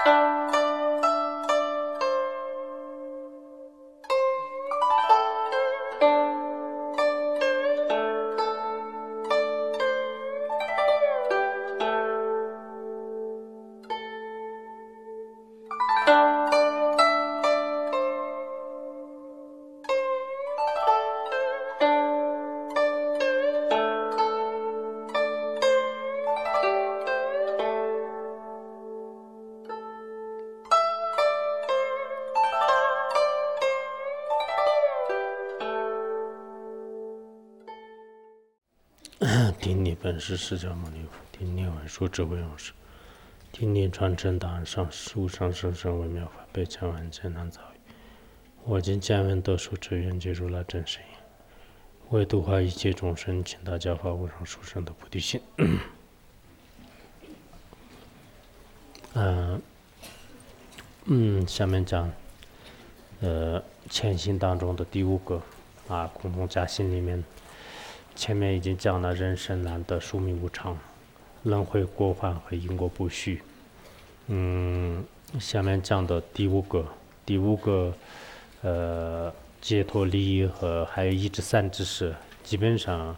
顶礼本师释迦牟尼佛，顶礼文殊智慧勇士，顶礼传承档案上师无上甚深微妙法，被千万艰难遭遇。我今见闻得受持愿解如来真实义，为度化一切众生，请大家发无上殊胜的菩提心。下面讲前行当中的第5个空空假心里面。前面已经讲了人生难得，宿命无常，轮回过患和因果不虚。下面讲的第5个解脱利益和还有一至三之事，基本上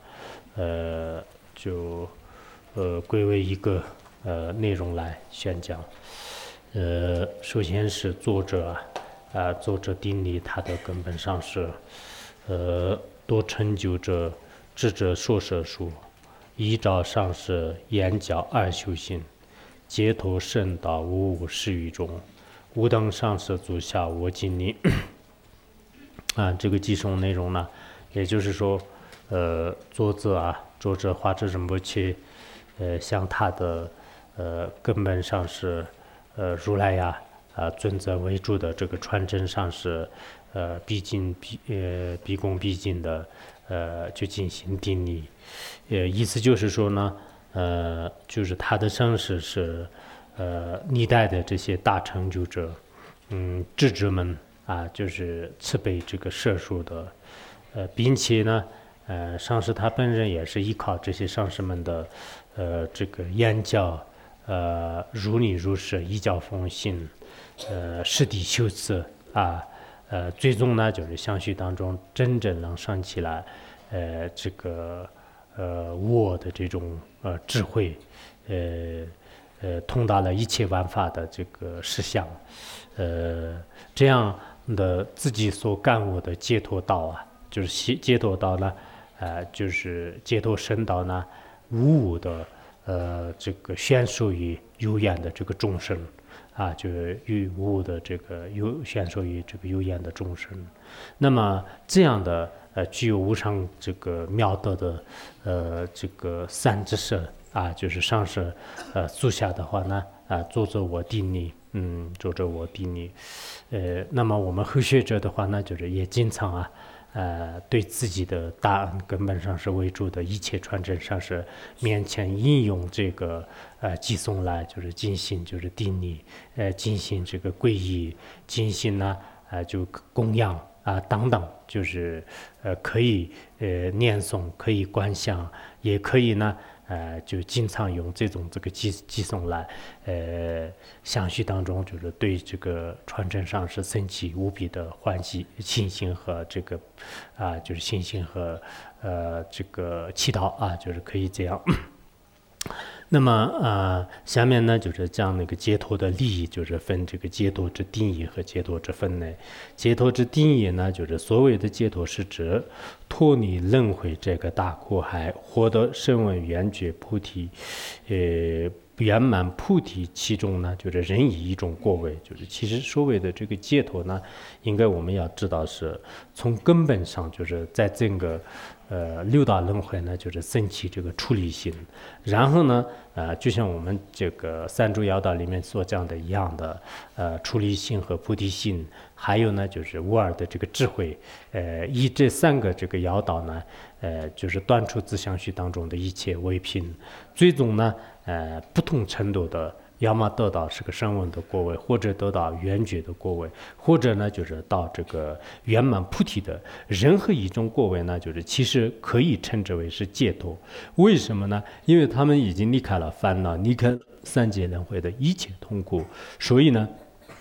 就归为一个内容来宣讲。首先是作者定理他的根本上是多成就者智者说摄术，依照上师言教二修行，解脱圣道无无事于中，吾等上师足下我尽力。这个寄送内容呢，也就是说，作者华智仁波切，向他的根本上是如来呀尊者为主的这个传承上是毕恭毕敬的就进行定义。意思就是说呢，就是他的上师是历代的这些大成就者，智者们就是慈悲这个摄受的，并且呢，上师他本人也是依靠这些上师们的这个言教，如理如是，依教奉行，实地修持最终呢，就是相续当中真正能升起来，这个我的这种智慧，通达了一切万法的这个实相，这样的自己所感悟的解脱道就是解脱道呢，就是解脱圣道呢，无我的这个宣授于有缘的这个众生。就是于无的这个宣授于这个有缘的众生，那么这样的具有无上这个妙德的这个三之舍就是上师足下的话呢作者我定力，那么我们后学者的话呢，就是也经常对自己的大恩根本上是为主的一切传承上是面前应用这个寄送来，就是进行就是定力，进行这个皈依，进行呢就供养等等，就是可以念诵，可以观想，也可以呢就经常用这个寄送来，相续当中就是对这个传承上是升起无比的欢喜、信心和这个就是信心和这个祈祷就是可以这样。那么下面呢就是讲那个解脱的利益，就是分这个解脱之定义和解脱之分类。解脱之定义呢，就是所谓的解脱是指脱离轮回这个大苦海，获得声闻缘觉菩提，圆满菩提，其中呢就是人以一种果位，就是其实所谓的这个解脱呢，应该我们要知道是从根本上就是在整个六道轮回呢，就是升起这个出离心，然后呢，就像我们这个三诸要道里面所讲的一样的，出离心和菩提心，还有呢就是无二的这个智慧，以这3个这个要道呢，就是断除自相续当中的一切违品，最终呢，不同程度的要么得到是个声闻的果位，或者得到圆觉的果位，或者呢就是到这个圆满菩提的任何一种果位呢，就是其实可以称之为是解脱。为什么呢？因为他们已经离开了烦恼，离开三界轮回的一切痛苦，所以呢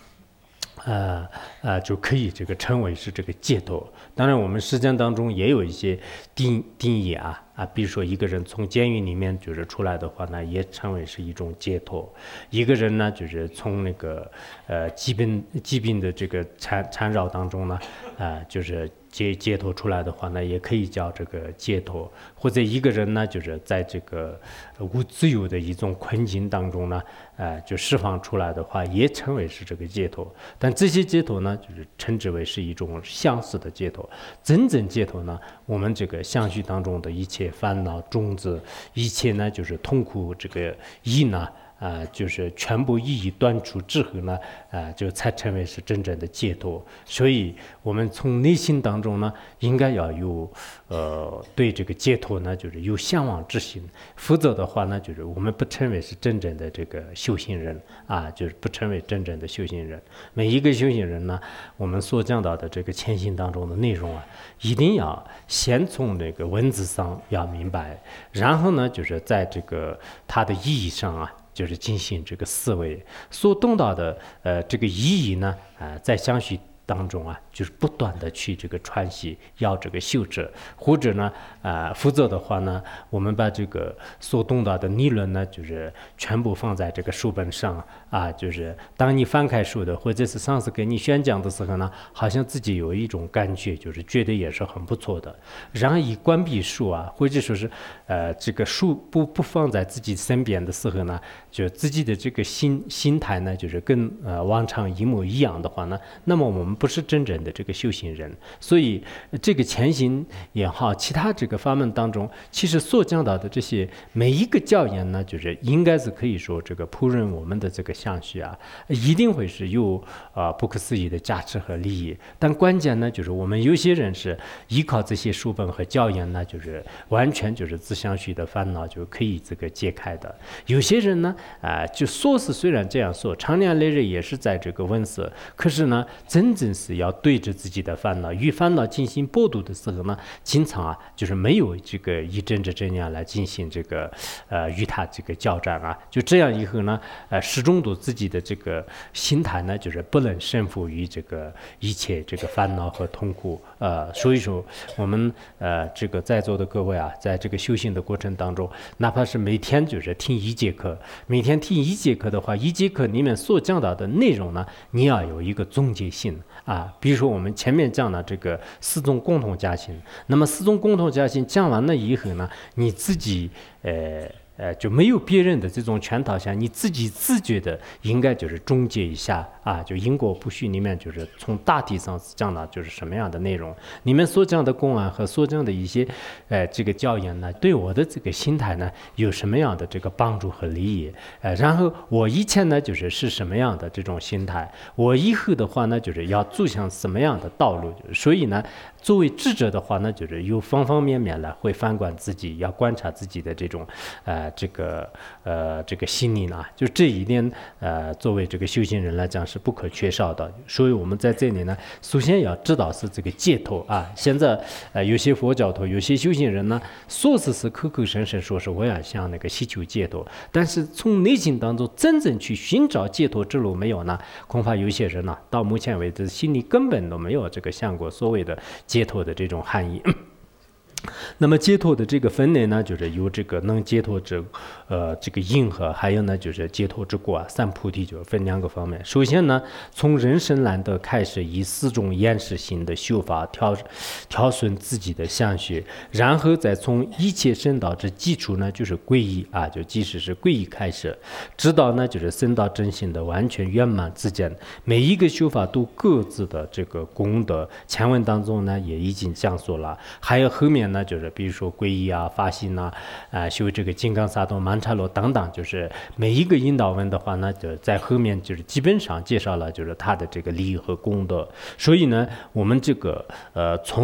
就可以这个称为是这个解脱。当然，我们实践当中也有一些定义比如说一个人从监狱里面就是出来的话呢，也称为是一种解脱。一个人呢，就是从那个疾病的这个缠绕当中呢，就是解脱出来的话呢，也可以叫这个解脱。或者一个人呢，就是在这个无自由的一种困境当中呢，就释放出来的话，也称为是这个解脱。但这些解脱呢，就是称之为是一种相似的解脱。真正解脱呢，我们这个相续当中的一切烦恼种子，一切呢就是痛苦这个意呢。就是全部一一断除之后呢，就才成为是真正的解脱。所以，我们从内心当中呢，应该要有对这个解脱呢，就是有向往之心。否则的话呢，就是我们不成为是真正的这个修行人就是不成为真正的修行人。每一个修行人呢，我们所讲到的这个前行当中的内容一定要先从这个文字上要明白，然后呢，就是在这个它的意义上就是进行这个思维，所懂到的这个意义呢，在相续当中就是不断的去这个传习，要这个修持，或者呢，否则的话呢，我们把这个所懂到的理论呢，就是全部放在这个书本上就是当你翻开书的，或者是上次给你宣讲的时候呢，好像自己有一种感觉，就是觉得也是很不错的。然后一关闭书或者说是这个书不放在自己身边的时候呢，就自己的这个心态呢，就是跟往常一模一样的话呢，那么我们不是真正的这个修行人。所以这个前行也好，其他这个法门当中，其实所讲到的这些每一个教言呢，就是应该是可以说这个仆人我们的这个相续一定会是有不可思议的价值和利益。但关键呢，就是我们有些人是依靠这些书本和教言呢，就是完全就是自相续的烦恼就可以这个解开的。有些人呢就说是虽然这样说，长年累月也是在这个问世，可是呢，真正是要对着自己的烦恼与烦恼进行搏斗的时候呢，经常就是没有这个以真知真言来进行这个与他这个交战就这样以后呢，始终都自己的这个心态呢，就是不能胜负于这个一切这个烦恼和痛苦所以说我们这个在座的各位在这个修行的过程当中，哪怕是每天就是听一节课，每天听一节课的话，一节课里面所讲到的内容呢，你要有一个总结性比如说我们前面讲了这个四种共同家庭，那么四种共同家庭讲完了以后呢，你自己就没有别人的这种圈套下，你自己自觉的应该就是总结一下就因果不虚里面就是从大体上讲了就是什么样的内容，你们所讲的公案和所讲的一些这个教言呢，对我的这个心态呢有什么样的这个帮助和利益然后我以前呢就是什么样的这种心态，我以后的话呢就是要走向什么样的道路，所以呢作为智者的话呢，就是有方方面面来会反观自己，要观察自己的这种这个心理呢，就这一点作为这个修行人来讲是不可缺少的。所以我们在这里呢，首先要知道是这个解脱现在有些佛教徒，有些修行人呢，说是口口声声说是我要向那个祈求解脱，但是从内心当中真正去寻找解脱之路没有呢？恐怕有些人呢，到目前为止心里根本都没有这个想过所谓的解脱的这种含义。那么解脱的这个分类呢，就是有这个能解脱之这个因和，还有呢就是解脱之果三菩提，就分两个方面。首先呢，从人生难得开始，以四种延时性的修法调顺自己的相续，然后再从一切圣道之基础呢，就是皈依就即使是皈依开始，直到呢就是僧道真心的完全圆满自见。每一个修法都各自的这个功德，前文当中呢也已经讲述了，还有后面呢就是比如说皈依发心修这个金刚萨埵曼荼罗等等，就是每一个引导文的话呢，就在后面就是基本上介绍了就是它的这个利益和功德。所以呢，我们这个从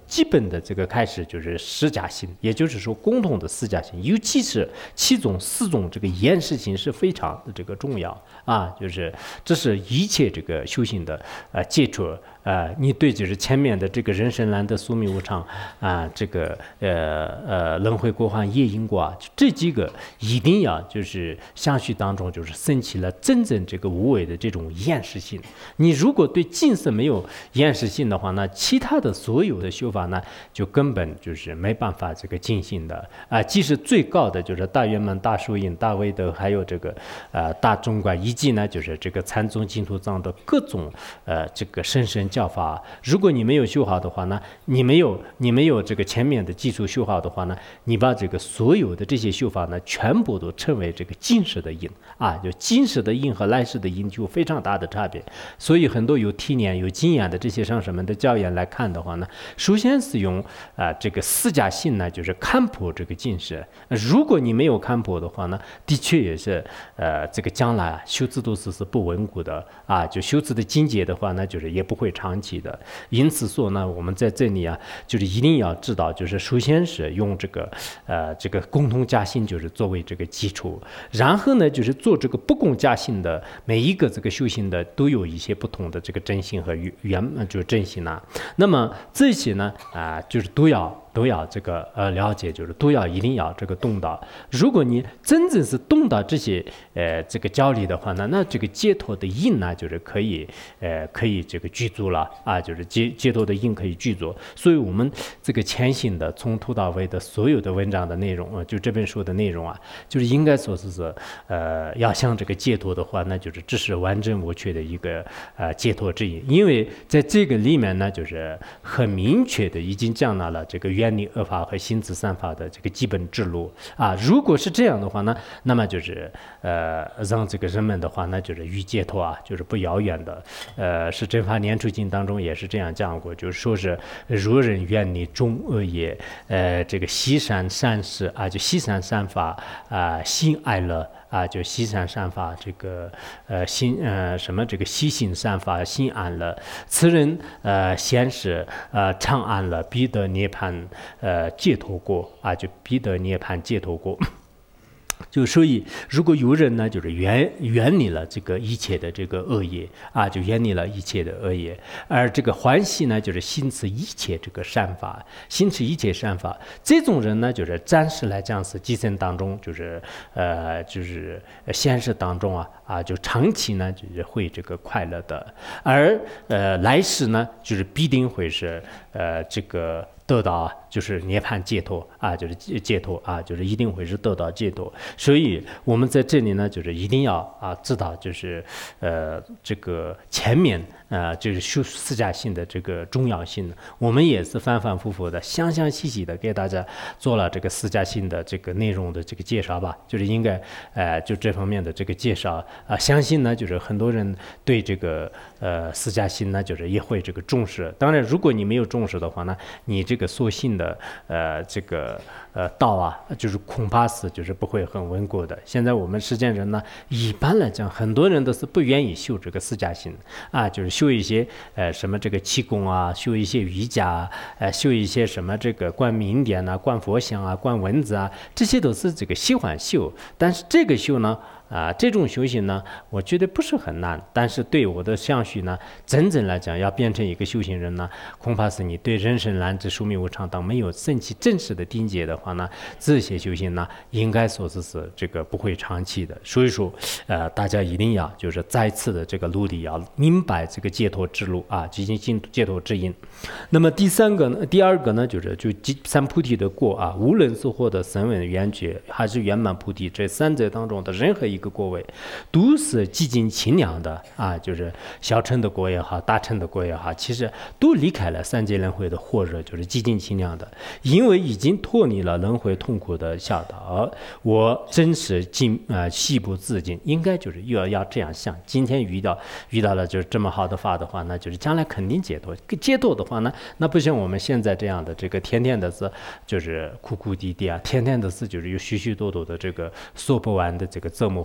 基本的这个开始就是释迦心，也就是说共同的释迦心，尤其是四种这个延时性是非常的这个重要啊，就是这是一切这个修行的基础。你对就是前面的这个人生难得宿命无常这个轮回过患业因果这几个一定要就是相续当中就是升起了真正这个无为的这种厌食性。你如果对近色没有厌食性的话呢，其他的所有的修法呢就根本就是没办法这个进行的即使最高的就是大圆满、大疏印、大威德，还有这个大中观，以及呢就是这个禅宗净土藏的各种这个深深教法，如果你没有修好的话呢，你没有这个前面的基础修好的话呢，你把这个所有的这些修法呢，全部都称为这个今世的因就今世的因和来世的因就有非常大的差别。所以很多有体验、有经验的这些上师们的教言来看的话呢，首先是用这个释迦心呢，就是看破这个今世。如果你没有看破的话呢，的确也是这个将来修持都是不稳固的就修持的境界的话呢，就是也不会长期的。因此说呢，我们在这里就是一定要知道，就是首先是用这个共同加心，就是作为这个基础，然后呢，就是做这个不共加心的每一个这个修行的都有一些不同的这个真心和就是真心那么这些呢就是都要这个了解，就是都要一定要这个动到。如果你真正是动到这些这个教理的话呢，那这个解脱的因呢，就是可以这个具足了就是解脱的因可以具足。所以我们这个前行的从头到尾的所有的文章的内容就这本书的内容就是应该说是要想这个解脱的话，那就是这是完整无缺的一个解脱之因。因为在这个里面呢，就是很明确的已经讲到了这个远离恶法和心自三法的这个基本之路如果是这样的话呢，那么就是让这个人们的话呢，就是与解脱就是不遥远的。是正法念处经当中也是这样讲过，就是说是若人远离众恶业，这个悉善善事就悉善善法心爱乐就悉善善法这个心什么这个悉行善法心安乐，此人先是常安乐，必得涅槃解脱果就必得涅槃解脱果。就所以，如果有人呢，就是远离了这个一切的这个恶业就远离了一切的恶业，而这个欢喜呢，就是心持一切这个善法，心持一切善法。这种人呢，就是暂时来讲是今生当中，就是现实当中就长期呢，就是会这个快乐的，而来世呢，就是必定会是这个得到就是涅槃解脱就是解脱就是一定会是得到解脱。所以我们在这里呢，就是一定要知道，就是这个前面就是修释迦心的这个重要性。我们也是反反复复的、详详细细的给大家做了这个释迦心的这个内容的这个介绍吧，就是应该就这方面的这个介绍相信呢，就是很多人对这个释迦心呢，就是也会这个重视。当然，如果你没有重视的话呢，你这个所信的这个道就是恐怕是就是不会很稳固的。现在我们实践人呢，一般来讲，很多人都是不愿意修这个释迦心就是修一些什么这个气功修一些瑜伽修一些什么这个观明点观佛像观文字这些都是这个喜欢修。但是这个修呢这种修行呢，我觉得不是很难，但是对我的相续呢，真正来讲要变成一个修行人呢，恐怕是你对人生难知、宿命无常等没有升起正式的定解的话呢，这些修行呢，应该说是这个不会长期的。所以说大家一定要就是再次的这个努力，要明白这个解脱之路进行解脱之因。那么第二个呢，就是三菩提的果无论是获得声闻缘觉还是圆满菩提，这三者当中的任何一个果位都是极尽清凉的就是小乘的果也好，大乘的果也好，其实都离开了三界轮回的火热，就是极尽清凉的。因为已经脱离了轮回痛苦的孝道，我真是细不自禁，应该就是要这样想。今天遇到了就是这么好的法的话，那就是将来肯定解脱。解脱的话呢，那不像我们现在这样的这个天天的是就是苦苦地天天的是就是有许许多多的这个说不完的这个折磨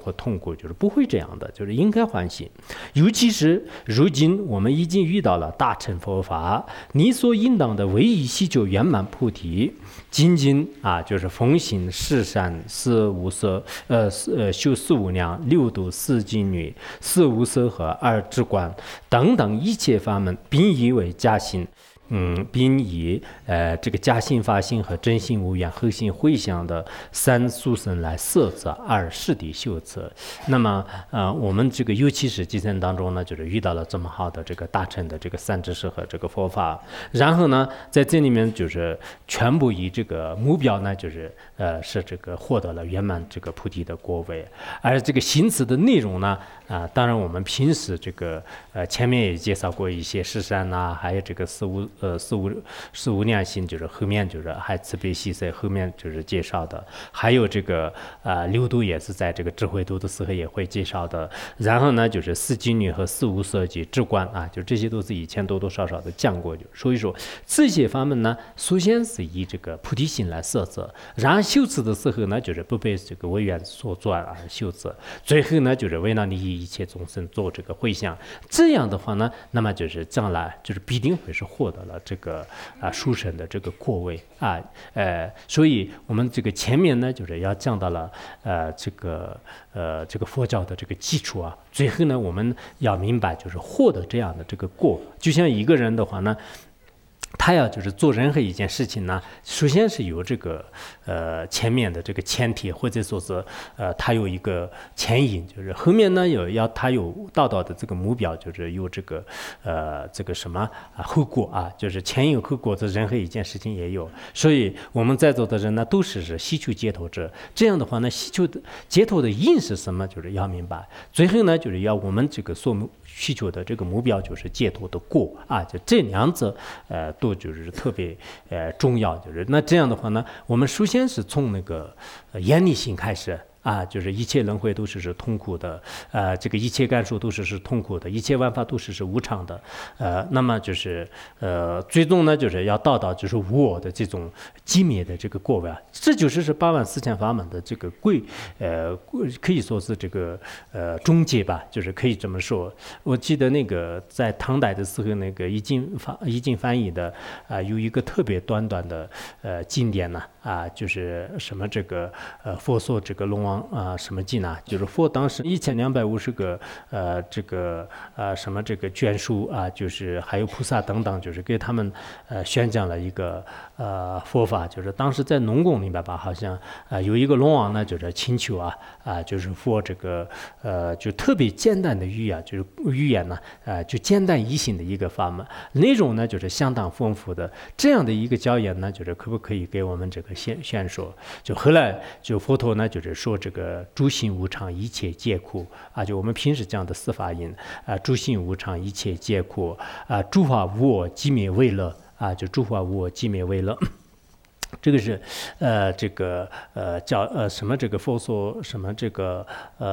和痛苦，就是不会这样的，就是应该欢喜。尤其是如今我们已经遇到了大乘佛法，你所应当的唯一希求圆满菩提，仅仅就是奉行四善、四无色，修四无量、六度、四金女、四无色和二智观等等一切法门，并以为加行。并以这个加心发心和真心无缘核心回向的三速生来摄则二是的修持。那么我们这个尤其是基层当中呢，就是遇到了这么好的这个大乘的这个三知识和这个佛法，然后呢，在这里面就是全部以这个目标呢，就是是这个获得了圆满这个菩提的果位。而这个行持的内容呢，当然我们平时这个前面也介绍过一些十善呐，还有这个四无量心，就是后面就是还慈悲喜舍，后面就是介绍的，还有这个六度也是在这个智慧度的时候也会介绍的。然后呢，就是四金女和四无色及智观就这些都是以前多多少少的讲过。所以说这些法门呢，首先是以这个菩提心来摄持，然后修持的时候呢，就是不被这个为缘所转而修持，最后呢，就是为了利益一切众生做这个回向。这样的话呢，那么就是将来就是必定会是获得了这个殊胜的这个果位所以我们这个前面呢，就是要讲到了这个佛教的这个基础最后呢，我们要明白就是获得这样的这个果，就像一个人的话呢，他要就是做任何一件事情呢，首先是有这个前面的这个前提，或者说是他有一个前因，就是后面呢他有达到的这个目标，就是有这个什么后果就是前因后果的任何一件事情也有。所以我们在座的人呢，都是希求解脱者。这样的话呢，希求的解脱的因是什么，就是要明白。最后呢，就是要我们这个所需求的这个目标就是解脱的果就这两者都就是特别重要。就是那这样的话呢，我们首先是从那个严厉心开始就是一切轮回都是痛苦的，这个一切感受都是痛苦的，一切万法都是无常的，那么就是最终呢，就是要到就是无我的这种寂灭的这个果位这就是84000法门的这个可以说是这个终结吧，就是可以这么说。我记得那个在唐代的时候，那个易经翻译的有一个特别短的经典呢就是什么这个佛说这个龙王什么经呢？就是佛当时1250个这个什么这个眷属就是还有菩萨等等，就是给他们宣讲了一个佛法。就是当时在龙宫里面吧，好像有一个龙王呢，就是请求就是佛这个就特别简单的语言呢就简单易行的一个法门，内容呢就是相当丰富的。这样的一个教言呢，就是可不可以给我们这个宣说？就后来就佛陀呢，就是说这个诸行无常，一切皆苦就我们平时讲的四法印诸行无常，一切皆苦诸法无我，寂灭为乐就诸法无我，寂灭为乐。这个是这个叫什么这个佛说什么这个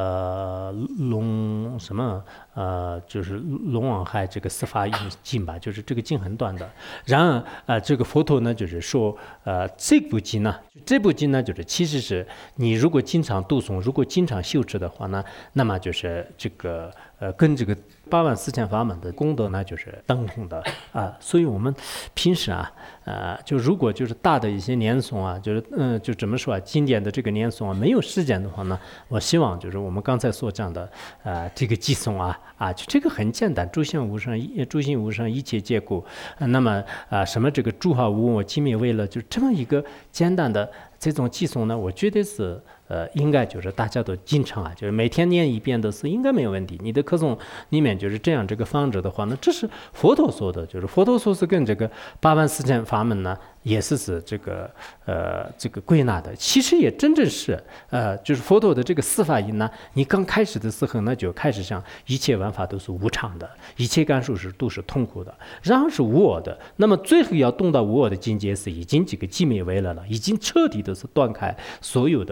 龙什么就是龙王海这个四法经吧，就是这个经很短的。然而这个佛陀呢，就是说这部经呢就是其实是你如果经常读诵，如果经常修持的话呢，那么就是这个跟这个84000法门的功德呢就是等同的所以我们平时就如果就是大的一些念诵就是就怎么说经典的这个念诵没有时间的话呢，我希望就是我们刚才所讲的这个偈颂就这个很简单，诸行无常，一切皆苦。那么什么这个诸法无我，寂灭为乐，就这么一个简单的这种偈颂呢，我觉得是应该就是大家都经常就是每天念一遍的是应该没有问题。你的课诵里面就是这样这个放着的话呢，这是佛陀说的，就是佛陀说是跟这个84000法门呢也是这个归纳的。其实也真正是就是佛陀的这个四法印呢，你刚开始的时候呢就开始想一切万法都是无常的，一切感受都是痛苦的，然后是无我的。那么最后要动到无我的境界是已经这个寂灭为乐了，已经彻底的是断开所有的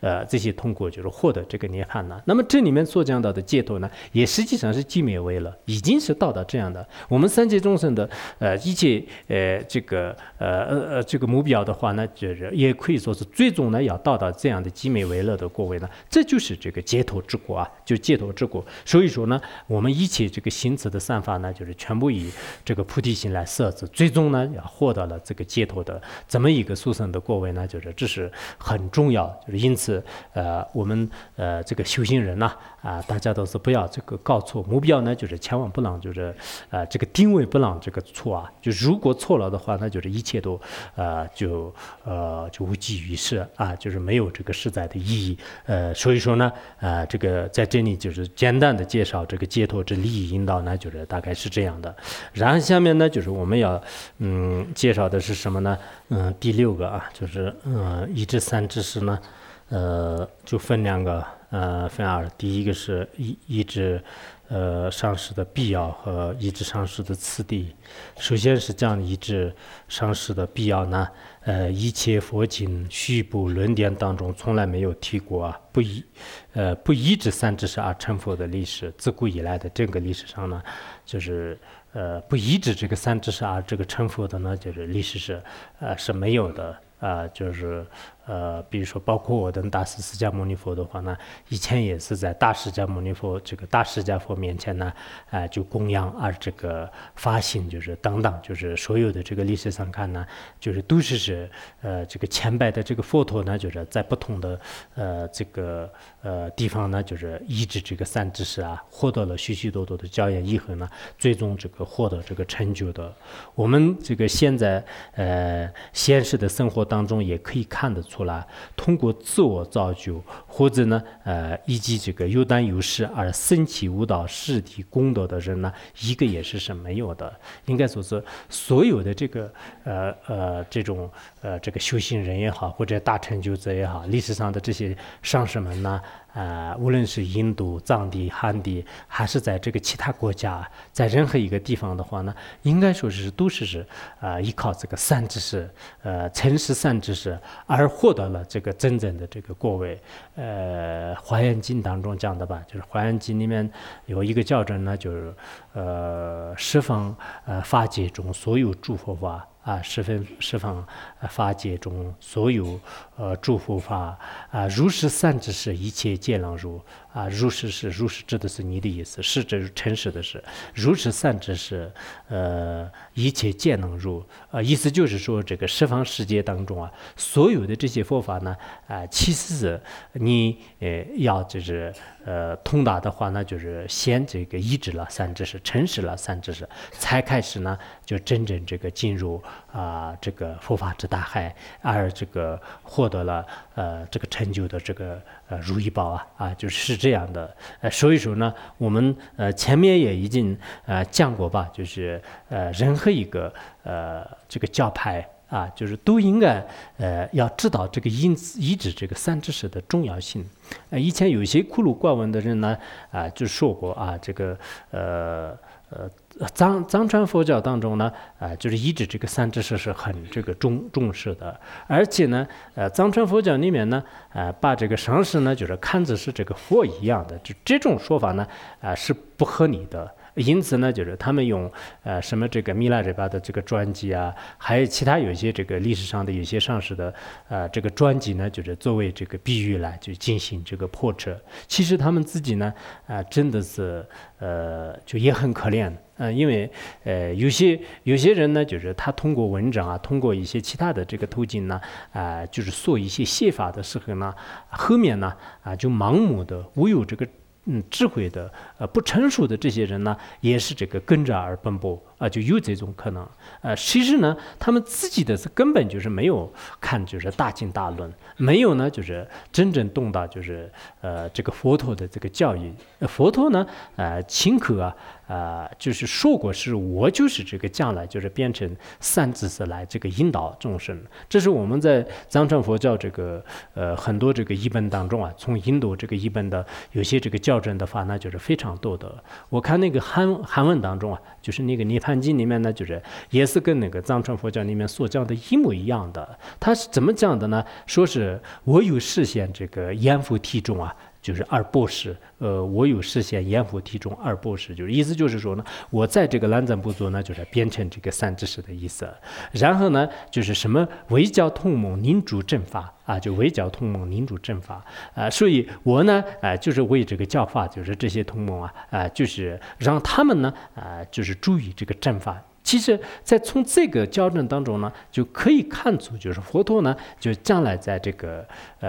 这些通过就是获得这个涅槃呢。那么这里面所讲到的解脱呢，也实际上是寂灭为了，已经是到达这样的。我们三界众生的一切这个目标的话呢，就是也可以说是最终呢要到达这样的寂灭为乐的果位呢，这就是这个解脱之果啊，就解脱之果。所以说呢，我们一切这个行持的善法呢，就是全部以这个菩提心来设置，最终呢要获得了这个解脱的这么一个殊胜的果位呢，就是这是很重要。就是因此我们这个修行人呐大家都是不要这个搞错目标呢，就是千万不能就是这个定位不能这个错啊，就如果错了的话，那就是一切都就无济于事啊，就是没有这个实在的意义。所以说呢这个在这里就是简单的介绍这个解脱之利益引导呢，就是大概是这样的。然后下面呢就是我们要介绍的是什么呢？第6个啊，就是一至三知识呢就分2个分2。第一个是一至上师的必要和一至上师的次第。首先是讲一至上师的必要呢，一切佛经续部论点当中从来没有提过啊，不依止三知识而成佛的历史，自古以来的这个历史上呢，就是不依止这个三知识而这个成佛的呢，就是历史是没有的。就是比如说包括我的大师释迦牟尼佛的话呢，以前也是在大释迦牟尼佛这个大释迦佛面前呢就供养而这个发心，就是等等，就是所有的这个历史上看呢，就是都是这个前拜的这个佛陀呢，就是在不同的这个地方呢，就是依止这个三知识啊，获得了许许多多的教言义和呢，最终这个获得这个成就的。我们这个现在现实的生活当中也可以看得出来，通过自我造就或者呢以及这个有胆有识而升起悟道实体功德的人呢，一个也是没有的。应该说是所有的这个这种这个修行人也好，或者大成就者也好，历史上的这些上师们呢，无论是印度、藏地、汉地，还是在这个其他国家，在任何一个地方的话呢，应该说是都是依靠这个三知识，诚实三知识而获得了这个真正的这个果位。华严经当中讲的吧，就是华严经里面有一个教证呢，就是十方法界中所有诸佛法。十方法界中所有诸佛法如是三知识一切皆能入如是指的是你的意思，是这诚实的是如是三知识一切皆能入意思就是说这个十方世界当中所有的这些佛法呢其实是你要就是通达的话呢，就是先这个依止了三知识，诚实了三知识，才开始呢就真正这个进入这个佛法之大海，而这个获得了这个成就的这个如意宝就是这样的。所以说呢，我们前面也已经讲过吧，就是任何一个这个教派就是都应该要知道这个依止这个三知识的重要性。以前有一些孤陋寡闻的人呢就说过这个藏传佛教当中呢就是依止这个三知识是很这个重视的，而且呢藏传佛教里面呢把这个上师呢就是看作是这个佛一样的，就这种说法呢是不合理的。因此呢，就是他们用什么这个米拉热巴的这个传记还有其他有一些这个历史上的有些上师的这个传记呢，就是作为这个比喻来就进行这个破斥。其实他们自己呢真的是就也很可怜。因为有些人呢，就是他通过文章通过一些其他的这个途径呢，就是做一些写法的时候呢，后面呢就盲目的无有这个智慧的不成熟的这些人呢，也是这个跟着而奔波就有这种可能。其实呢，他们自己的根本就是没有看就是大经大论，没有呢就是真正懂到就是这个佛陀的这个教育。佛陀呢亲口就是说过是我就是这个将来就是变成三知识来这个引导众生。这是我们在藏传佛教这个很多这个译本当中从印度这个译本的有些这个校正的话呢，就是非常多的。我看那个韩文当中就是那个涅槃盘经里面呢，就是也是跟那个藏传佛教里面所讲的一模一样的。他是怎么讲的呢？说是我有实现这个阎浮提中啊。就是二波识，我有实现阎浮提中二波识，就是意思就是说呢，我在这个兰赞部族呢，就是变成这个三知识的意思。然后呢，就是什么围剿同盟凝主正法啊，就围剿同盟凝主正法所以我呢，就是为这个教法，就是这些同盟就是让他们呢，就是注意这个正法。其实，在从这个教证当中呢，就可以看出，就是佛陀呢，就将来在这个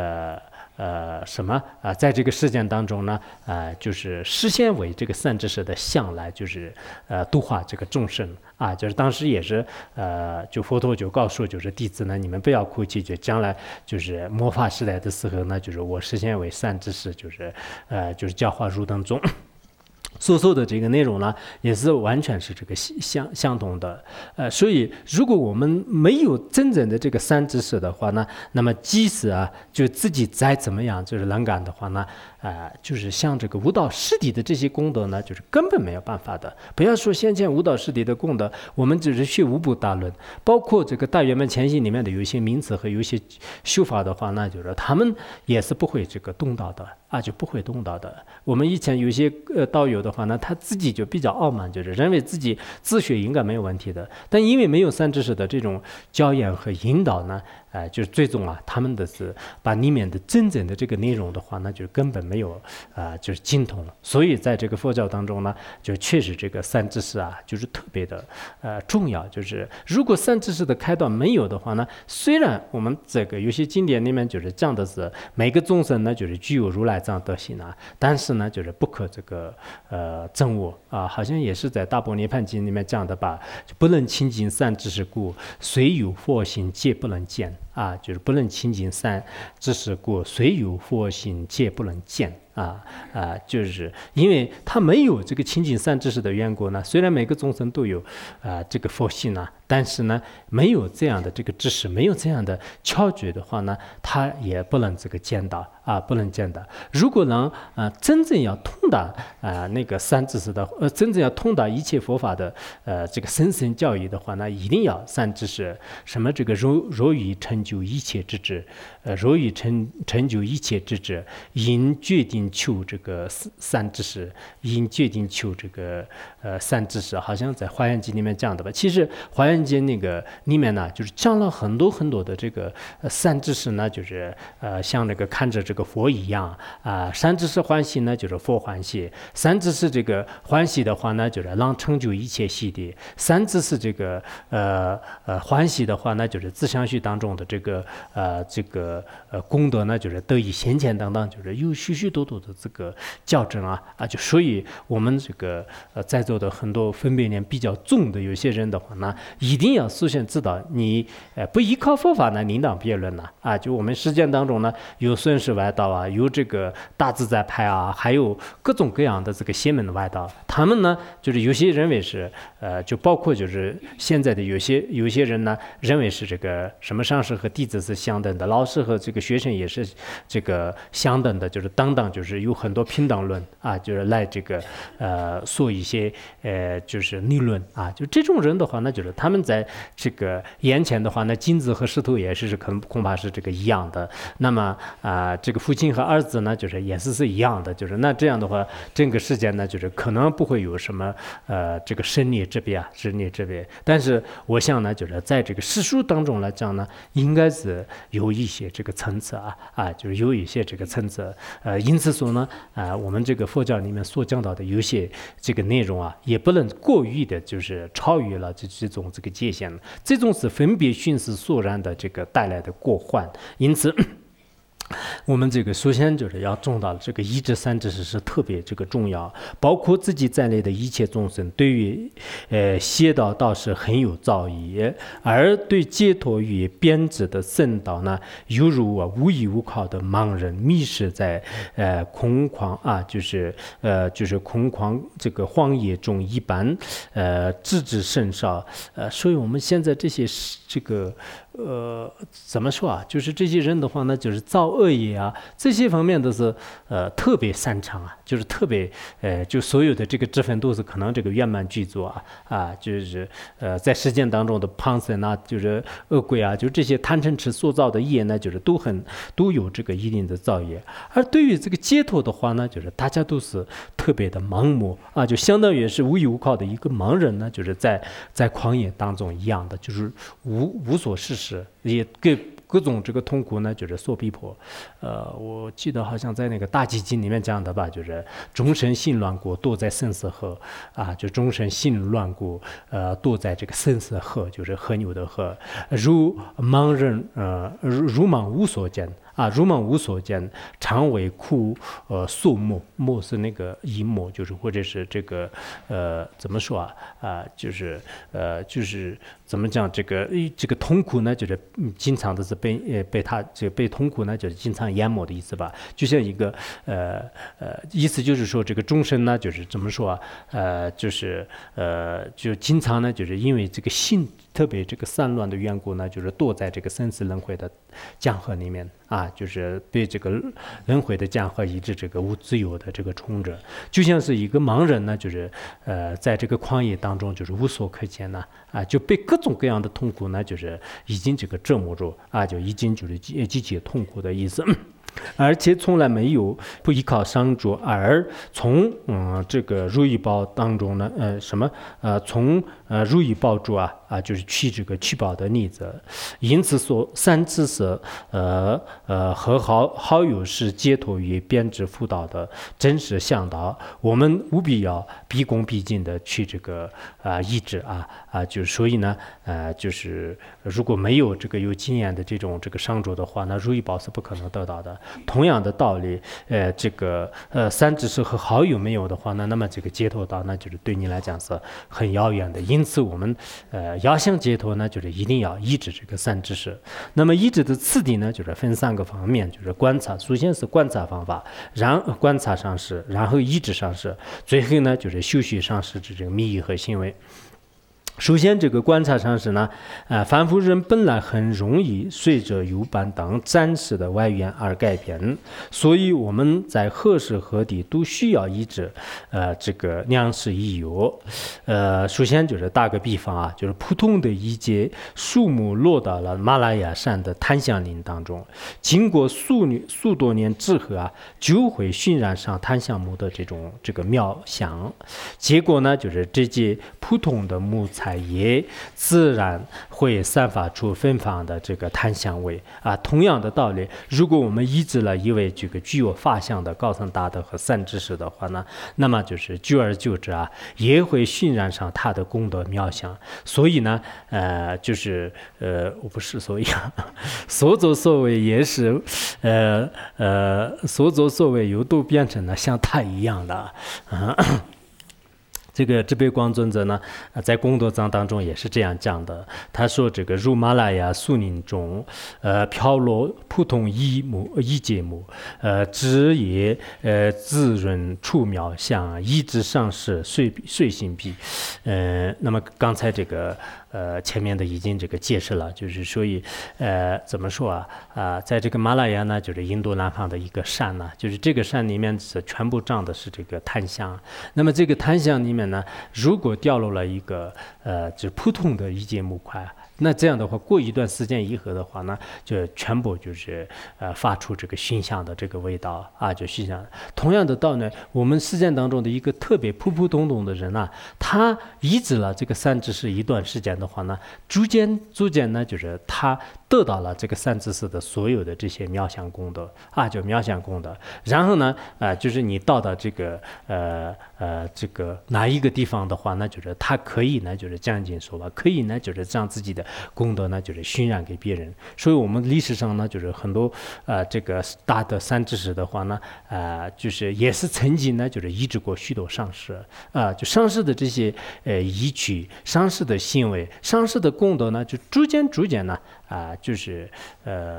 在这个事件当中呢，就是实现为这个三知识的相来，就是度化这个众生啊，就是当时也是就佛陀就告诉就是弟子呢，你们不要哭泣，就将来就是末法时代的时候呢，就是我实现为三知识，就是教化入等中。所说的这个内容呢，也是完全是这个相同的，所以如果我们没有真正的这个三知识的话呢，那么即使就自己再怎么样就是能干的话呢，就是像这个舞蹈师弟的这些功德呢，就是根本没有办法的。不要说先前舞蹈师弟的功德，我们只是学无部大论，包括这个大圆满前行里面的有一些名词和有一些修法的话，那就是他们也是不会这个动到的就不会动到的。我们以前有些道友的话呢，他自己就比较傲慢，就是认为自己自学应该没有问题的，但因为没有三知识的这种教研和引导呢，就是最终他们的是把里面的真正的这个内容的话呢，就根本没有就是精通。所以在这个佛教当中呢，就确实这个三知识就是特别的重要。就是如果三知识的开端没有的话呢，虽然我们这个有些经典里面就是讲的是每个众生呢就是具有如来藏德行但是呢就是不可这个证悟好像也是在大般涅槃经里面讲的吧，就不能亲近三知识故，虽有佛性皆不能见就是不能亲近三知识故，虽有佛性皆不能见就是因为他没有这个亲近三知识的缘故呢，虽然每个众生都有这个佛性但是呢没有这样的这个知识，没有这样的窍诀的话呢，他也不能这个见到不能见到。如果能真正要通达那个三知识的真正要通达一切佛法的这个深深教义的话呢，一定要三知识，什么这个若欲成就一切之智，若欲成就一切之智，应决定求这个三知识，应决定求这个三知识，好像在华严经里面讲的吧。其实华严经那个里面呢，就是讲了很多很多的这个三知识呢，就是像那个看着这个佛一样三知识欢喜呢，就是佛欢喜；三知识这个欢喜的话呢，就是让成就一切喜的；三知识这个欢喜的话呢，就是自相续当中的这个功德呢，就是得以先前等等，就是有许许多多的这个教证就所以我们这个在座的很多分别念比较重的有些人的话呢，一定要首先知道你不依靠佛法呢，另当别论就我们实践当中呢，有顺世外道有这个大自在派还有各种各样的这个邪门的外道，他们呢就是有些认为是就包括就是现在的有些人呢认为是这个什么上师和弟子是相等的，老师和这个学生也是这个相等的，就是等等，就是有很多平等论就是来这个说一些就是理论就这种人的话呢，就是他们在这个眼前的话呢，金子和石头也是恐怕是这个一样的。那么这个父亲和儿子呢，就是也是一样的，就是那这样的话，整个世界呢，就是可能不会有什么这个生灭之别但是我想呢，就是在这个世俗当中来讲呢，应该是有一些这个层次就是有一些这个层次因此说呢我们这个佛教里面所讲到的有些这个内容也不能过于的就是超越了这种这个界限，这种是分别熏识所然的这个带来的过患。因此我们这个首先就是要重到这个一至三知识是特别这个重要，包括自己在内的一切众生，对于邪道倒是很有造诣，而对解脱与编织的圣道呢，犹如无依无靠的盲人迷失在空旷就是空旷这个荒野中一般，知之甚少。所以我们现在这些这个怎么说啊？就是这些人的话呢，就是造恶业啊，这些方面都是特别擅长啊，就是特别就所有的这个之分都是可能这个圆满具足就是在实践当中的旁生啊，就是恶鬼啊，就是这些贪嗔痴所造的业呢，就是都有这个一定的造业。而对于这个解脱的话呢，就是大家都是特别的盲目啊，就相当于是无依无靠的一个盲人呢，就是在旷野当中一样的，就是无所事事，也各种这个痛苦呢，就是所逼迫。我记得好像在那个大集经里面讲的吧，就是众生心乱故，堕在生死河啊，就众生心乱故，堕在这个生死河，就是河流的河，如盲人，如盲无所见。如梦无所见，常为苦宿目，目是那个一目，就是或者是这个怎么说就是怎么讲这个痛苦呢，就是经常的是被他这个被痛苦呢，就是经常淹没的意思吧。就像一个意思就是说这个众生呢，就是怎么说就经常呢，就是因为这个心特别这个散乱的缘故呢，就是堕在这个生死轮回的江河里面就是被这个轮回的江河以致这个无自由的这个冲着，就像是一个盲人呢，就是在这个旷野当中就是无所可见就被各种各样的痛苦呢，就是已经这个折磨住就已经就是极其痛苦的意思。而且从来没有不依靠上主，而从这个如意宝当中呢，从如意宝珠就是去这个取宝的逆子，因此说三知识和好友是解脱于编织辅导的真实向导，我们务必要毕恭毕敬的去这个医治就是所以呢就是如果没有这个有经验的这个上主的话，那如意宝是不可能得到的。同样的道理，这个三知识和好友没有的话呢，那么这个解脱道那就是对你来讲是很遥远的。因此我们要想解脱呢，就是一定要医治这个三知识。那么医治的次第呢，就是分3个方面，就是观察，首先是观察方法，观察上师，然后医治上师，最后呢就是修习上师这个密意和行为。首先，这个观察上是呢，凡夫人本来很容易随着有伴等暂时的外缘而改变，所以我们在何时何地都需要医治，这个良师益友。首先就是打个比方就是普通的一节树木落到了马拉雅山的檀香林当中，经过数多年之后就会熏染上檀香木的这个妙香，结果呢，就是这些普通的木材也自然会散发出芬芳的这个檀香味同样的道理，如果我们医治了一位这个具有法相的高僧大德和三知识的话呢，那么就是久而久之也会熏染上他的功德妙香。所以呢就是我不是所以所作所为也是所作所为又都变成了像他一样的这个智悲光尊者呢，在功德藏当中也是这样讲的。他说：“这个如马拉雅树林中，飘落普通一节木，枝叶滋润出妙香，一直上师随行彼。”那么刚才这个前面的已经这个解释了，就是所以怎么说在这个马拉雅呢，就是印度南方的一个山呢，就是这个山里面是全部长的是这个檀香。那么这个檀香里面呢，如果掉落了一个就普通的一节木块，那这样的话，过一段时间以后的话呢，就全部就是发出这个熏香的这个味道就熏香。同样的道理，我们实践当中的一个特别普普通通的人他医治了这个三知识一段时间的话呢，逐渐呢，就是他得到了这个三知识的所有的这些妙香功德就妙香功德。然后呢就是你到了这个这个哪一个地方的话呢，就是他可以呢，就是将近说吧，可以呢，就是将自己的功德呢，就是熏染给别人。所以我们历史上呢，就是很多这个大的三知识的话呢，就是也是曾经呢，就是医治过许多上师就上师的这些依据，上师的行为，上师的功德呢，就逐渐呢就是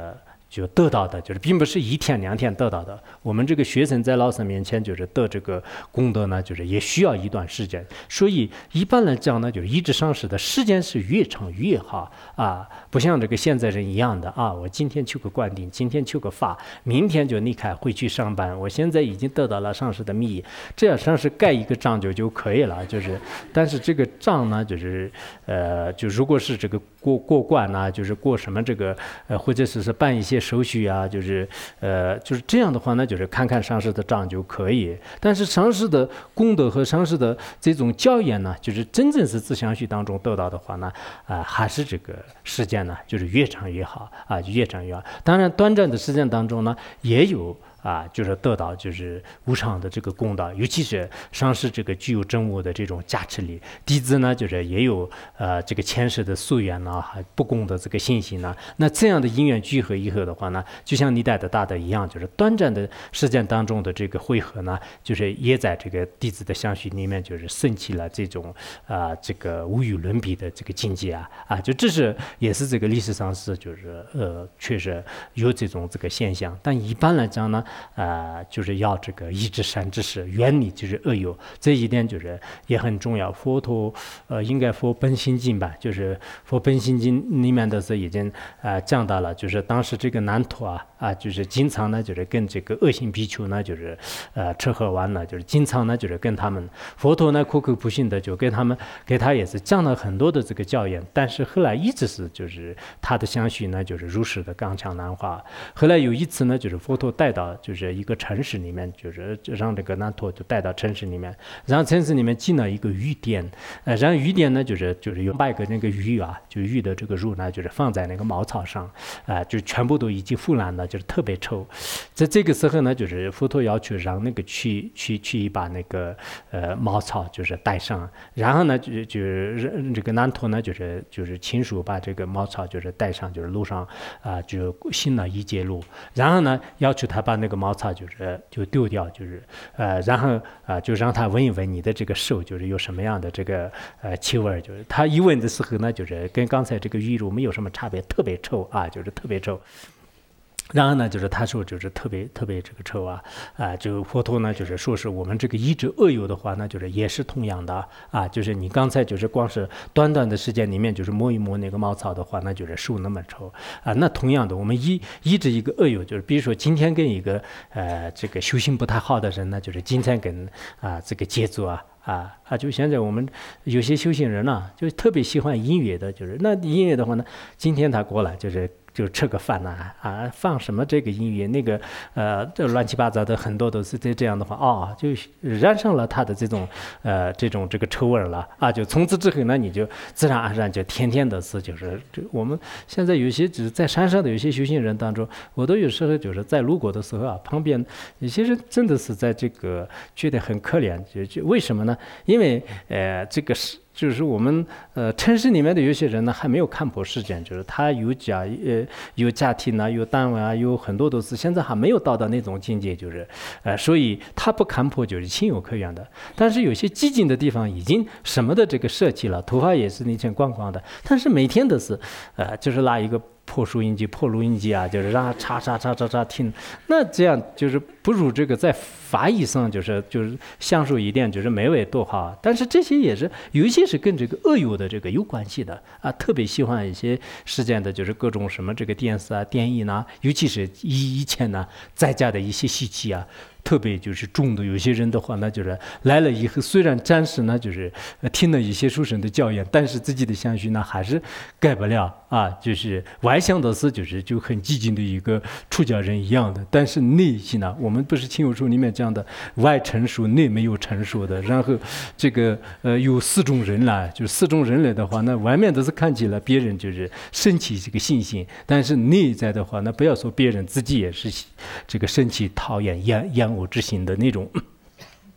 就得到的，就是并不是一天两天得到的。我们这个学生在老师面前就是得这个功德呢，就是也需要一段时间。所以一般来讲呢，就是一直上师的时间是越长越好啊，不像这个现在人一样的啊，我今天求个灌顶，今天求个法，明天就离开回去上班。我现在已经得到了上师的密意，这样上师盖一个章就可以了。就是，但是这个章呢，就是就如果是这个过关呢，就是过什么这个或者是办一些手续啊，就是这样的话呢，就是看看上师的章就可以。但是上师的功德和上师的这种教言呢，就是真正是自相续当中得到的话呢，还是这个时间呢，就是越长越好啊，就越长越好。当然，短暂的时间当中呢，也有。就是得到就是无上的这个功德，尤其是上师这个具有真我的这种加持力，弟子呢就是也有这个前世的夙愿呢，还不共的这个信心呢。那这样的因缘聚合以后的话呢，就像历代的大德一样，就是短暂的时间当中的这个汇合呢，就是也在这个弟子的相续里面就是升起了这种这个无与伦比的这个境界就这是也是这个历史上是就是确实有这种这个现象，但一般来讲呢。就是要这个抑制善知识，远离就是恶友，这一点就是也很重要。佛陀应该佛本心经吧，就是佛本心经里面的是已经讲到了，就是当时这个南陀就是经常呢就是跟这个恶性比丘呢就是吃喝玩乐，就是经常呢就是跟他们佛陀呢苦口婆心的就跟他们给他也是讲了很多的这个教言，但是后来一直是就是他的相续呢就是如实的刚强难化。后来有一次呢就是佛陀带到就是一个城市里面，就是让这个南陀就带到城市里面，然后城市里面进了一个鱼店，然后鱼店呢就是有8个那个鱼就鱼的这个肉呢就是放在那个茅草上，就全部都已经腐烂了，就是特别臭。在这个时候呢，就是佛陀要求让那个去把那个茅草就是带上，然后呢就这个南陀呢就是亲属把这个茅草就是带上，就是路上就行了一节路，然后呢要求他把那个茅草就丢掉，就是然后就让他闻一闻你的这个手，就是有什么样的这个气味，就是他一闻的时候呢，就是跟刚才这个鱼肉没有什么差别，特别臭就是特别臭。然后呢，就是他说就是特别这个臭就佛陀呢就是说是我们这个抑制恶友的话呢，就是也是同样的就是你刚才就是光是短短的时间里面就是摸一摸那个茅草的话，那就是手那么臭那同样的，我们抑制一个恶友，就是比如说今天跟一个这个修行不太好的人呢，就是今天跟这个接触就现在我们有些修行人呢，就特别喜欢音乐的，就是那音乐的话呢，今天他过来就吃个饭放什么这个音乐那个这乱七八糟的很多都是这样的话就染上了他的这种这个臭味了就从此之后呢，你就自然而然就天天的是就是我们现在有些只是在山上的有些修行人当中，我都有时候就是在路过的时候旁边有些人真的是在这个觉得很可怜，就为什么呢？因为这个是。就是我们城市里面的有些人呢还没有看破世间，就是他有家庭有单位有很多都是现在还没有到达那种境界，就是所以他不看破就是情有可原的。但是有些激进的地方已经什么的这个设计了，头发也是那些光光的，但是每天都是就是拿一个破收音机、破录音机就是让他叉听，那这样就是不如这个在法义上就是享受一点，就是美味多好。但是这些也是有一些是跟这个恶友的这个有关系的特别喜欢一些时间的，就是各种什么这个电视电影尤其是以前在家的一些习气特别就是重的。有些人的话呢，就是来了以后，虽然暂时呢就是听了一些书生的教言，但是自己的相续呢还是改不了就是外向的是就很激进的一个出家人一样的，但是内心呢，我们不是亲友书里面讲的外成熟内没有成熟的。然后这个有4种人来，就是4种人来的话，那外面都是看起来别人就是升起这个信心，但是内在的话，那不要说别人，自己也是这个升起讨厌厌恶之心的那种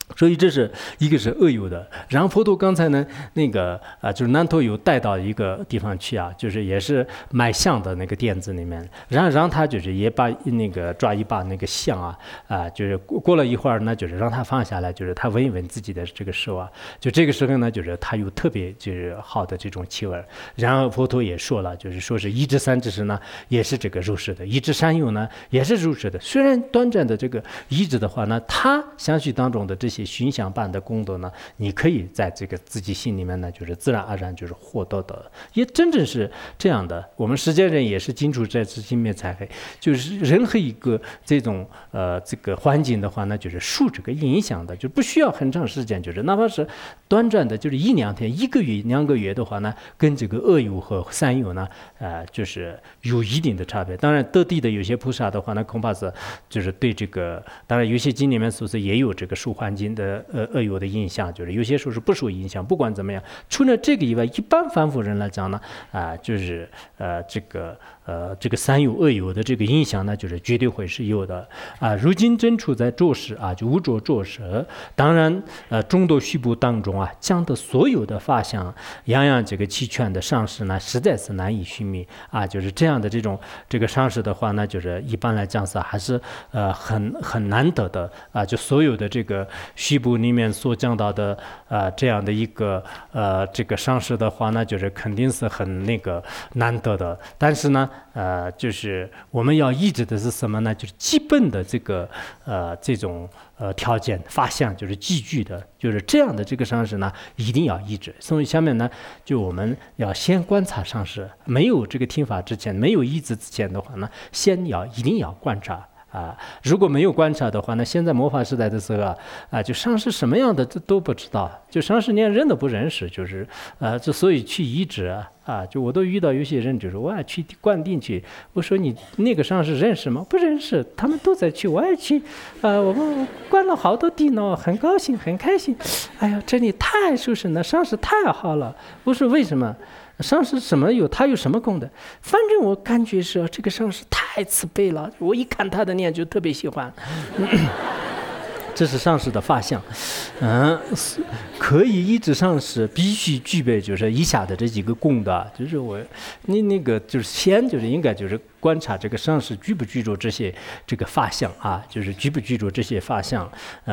所以这是一个是恶有的，然后佛陀刚才呢，就是南陀有带到一个地方去啊，就是也是卖相的那个店子里面，然后让他就是也把抓一把那个象就是过了一会儿呢，就是让他放下来，就是他闻一闻自己的这个手啊，就这个时候呢，就是他有特别就是好的这种气味，然后佛陀也说了，就是说是一至三之时呢，也是这个入世的，一至三有呢也是入世的，虽然短暂的这个一至的话呢，他相续当中的这些熏香般的功德呢，你可以在这个自己心里面呢，就是自然而然就是获得的，也真正是这样的。我们世间人也是清楚在自心灭财黑，就是任何一个这种这个环境的话呢，就是受这个影响的，就不需要很长时间，就是哪怕是短暂的，就是一两天、一个月、2个月的话呢，跟这个恶有和善有呢，就是有一定的差别。当然得地的有些菩萨的话呢，恐怕是就是对这个，当然有些经里面说是也有这个受环境的恶有的影响，就是有些时候是不受影响。不管怎么样，除了这个以外，一般凡夫人来讲呢，就是这个善有恶有的这个影响呢，就是绝对会是有的如今正处在做事就无着作舍。当然众多虚部当中讲的所有的法相，样样这个齐全的上师呢，实在是难以寻觅就是这样的这个上师的话呢，就是一般来讲是还是很难得的就所有的这个虚部里面所讲到的这样的一个这个上师的话呢，就是肯定是很难得的。但是呢就是我们要抑制的是什么呢？就是基本的这种条件法相，就是具具的，就是这样的这个上师呢，一定要抑制。所以下面呢，就我们要先观察上师，没有这个听法之前，没有抑制之前的话呢，一定要观察。如果没有观察的话呢，现在末法时代的时候就上师什么样的都不知道，就上师连人都不认识，就是所以去移植就我都遇到有些人就说我要去灌顶去，我说你那个上师认识吗？不认识，他们都在去，我也去我们灌了好多地呢，很高兴很开心，哎呀这里太舒适了，上师太好了。我说为什么？上师他有什么功德？反正我感觉是这个上师太慈悲了，我一看他的脸就特别喜欢这是上师的法相可以抑制上师必须具备就是以下的这几个功德，就是你就是先就是应该就是观察这个上师具不具足这个法相就是具不具足这些法相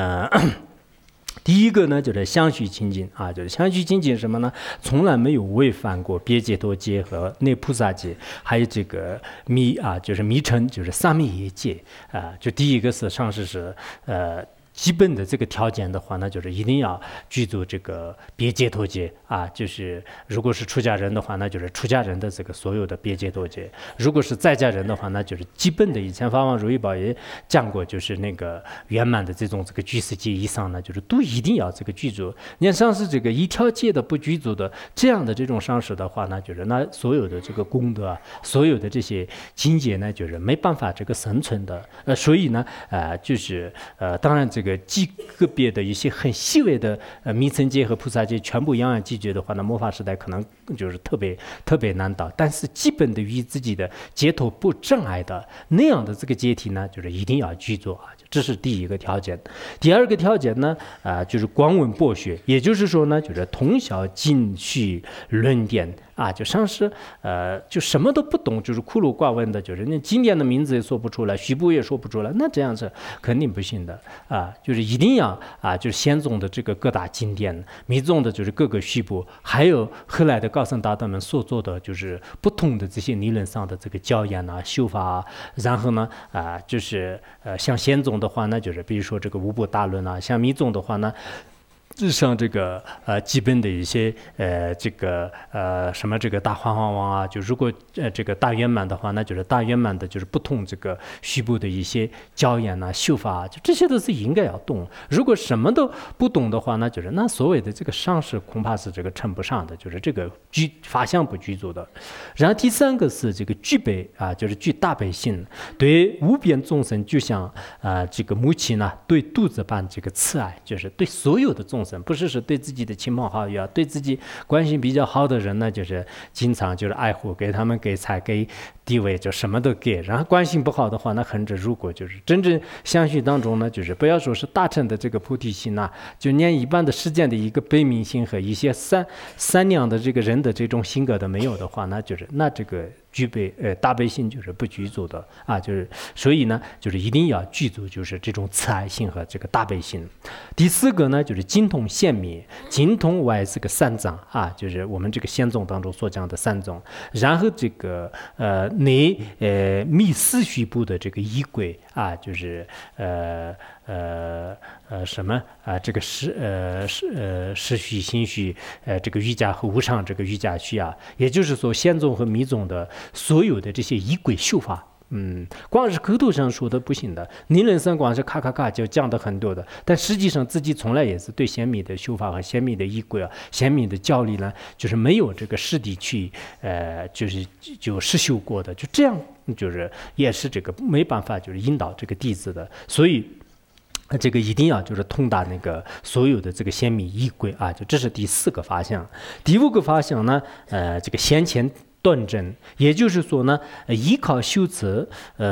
第一个呢，就是相续清净就是相续清净什么呢？从来没有违反过别解脱戒和内菩萨戒，还有这个就是密乘，就是三密耶戒就第一个是上师是基本的这个条件的话呢，就是一定要具足这个别解脱戒就是如果是出家人的话，那就是出家人的这个所有的别解脱戒；如果是在家人的话，那就是基本的。以前法王如意宝也讲过，就是那个圆满的这个居士戒以上呢，就是都一定要这个具足。你像是这个一条戒的不具足的这样的这种上师的话呢，就是那所有的这个功德所有的这些境界呢，就是没办法这个生存的。所以呢就是当然这个极个别的一些很细微的密乘戒和菩萨戒全部样样具足的话呢，末法时代可能就是特别难到。但是基本的与自己的解脱不障碍的那样的这个阶梯呢，就是一定要具足这是第一个条件。第二个条件呢就是光文博学，也就是说呢，就是通晓经序论典就上师就什么都不懂，就是孤陋寡闻的，就是那经典的名字也说不出来，虚部也说不出来，那这样是肯定不行的就是一定要就是先宗的这个各大经典，密宗的就是各个虚部，还有后来的高僧大德们所做的就是不同的这些理论上的这个教言修法然后呢就是像先宗的话呢，就是比如说这个五部大论像密宗的话呢，像这个基本的一些这个什么这个大梵王王就如果这个大圆满的话，那就是大圆满的就是不同这个虚部的一些教言修法就这些都是应该要懂。如果什么都不懂的话，那就是那所谓的这个上师恐怕是这个称不上的，就是这个法相不具足的。然后第三个是这个具备就是具大悲心，对无边众生就像这个母亲呢对肚子般这个慈爱，就是对所有的众生生，不是对自己的亲朋好友啊，对自己关系比较好的人呢，就是经常就是爱护，给他们给财给地位，就什么都给。然后关系不好的话，那横着如果就是真正相续当中呢，就是不要说是大乘的这个菩提心呐，就连一般的世间的一个悲悯心和一些三两的这个人的这种性格都没有的话，那就是那这个具备大悲心就是不具足的啊，就是所以呢，就是一定要具足就是这种慈爱心和这个大悲心。第四个呢，就是精通显密，精通外这个三藏啊，就是我们这个显宗当中所讲的三宗。然后这个内密四虚部的这个仪轨啊，就是什么啊？这个世虚、心虚，这个瑜伽和无上这个瑜伽虚啊，也就是说显宗和密宗的所有的这些仪轨修法。光是口头上说的不行的，理论上光是咔咔咔就讲的很多的，但实际上自己从来也是对显密的修法和显密的仪轨啊、显密的教理呢，就是没有这个实地去就实修过的，就这样就是也是这个没办法就是引导这个弟子的，所以。这个一定要就是通达那个所有的这个显密仪轨啊，就这是第四个法相。第五个法相呢，这个先前断证，也就是说呢，依靠修辞，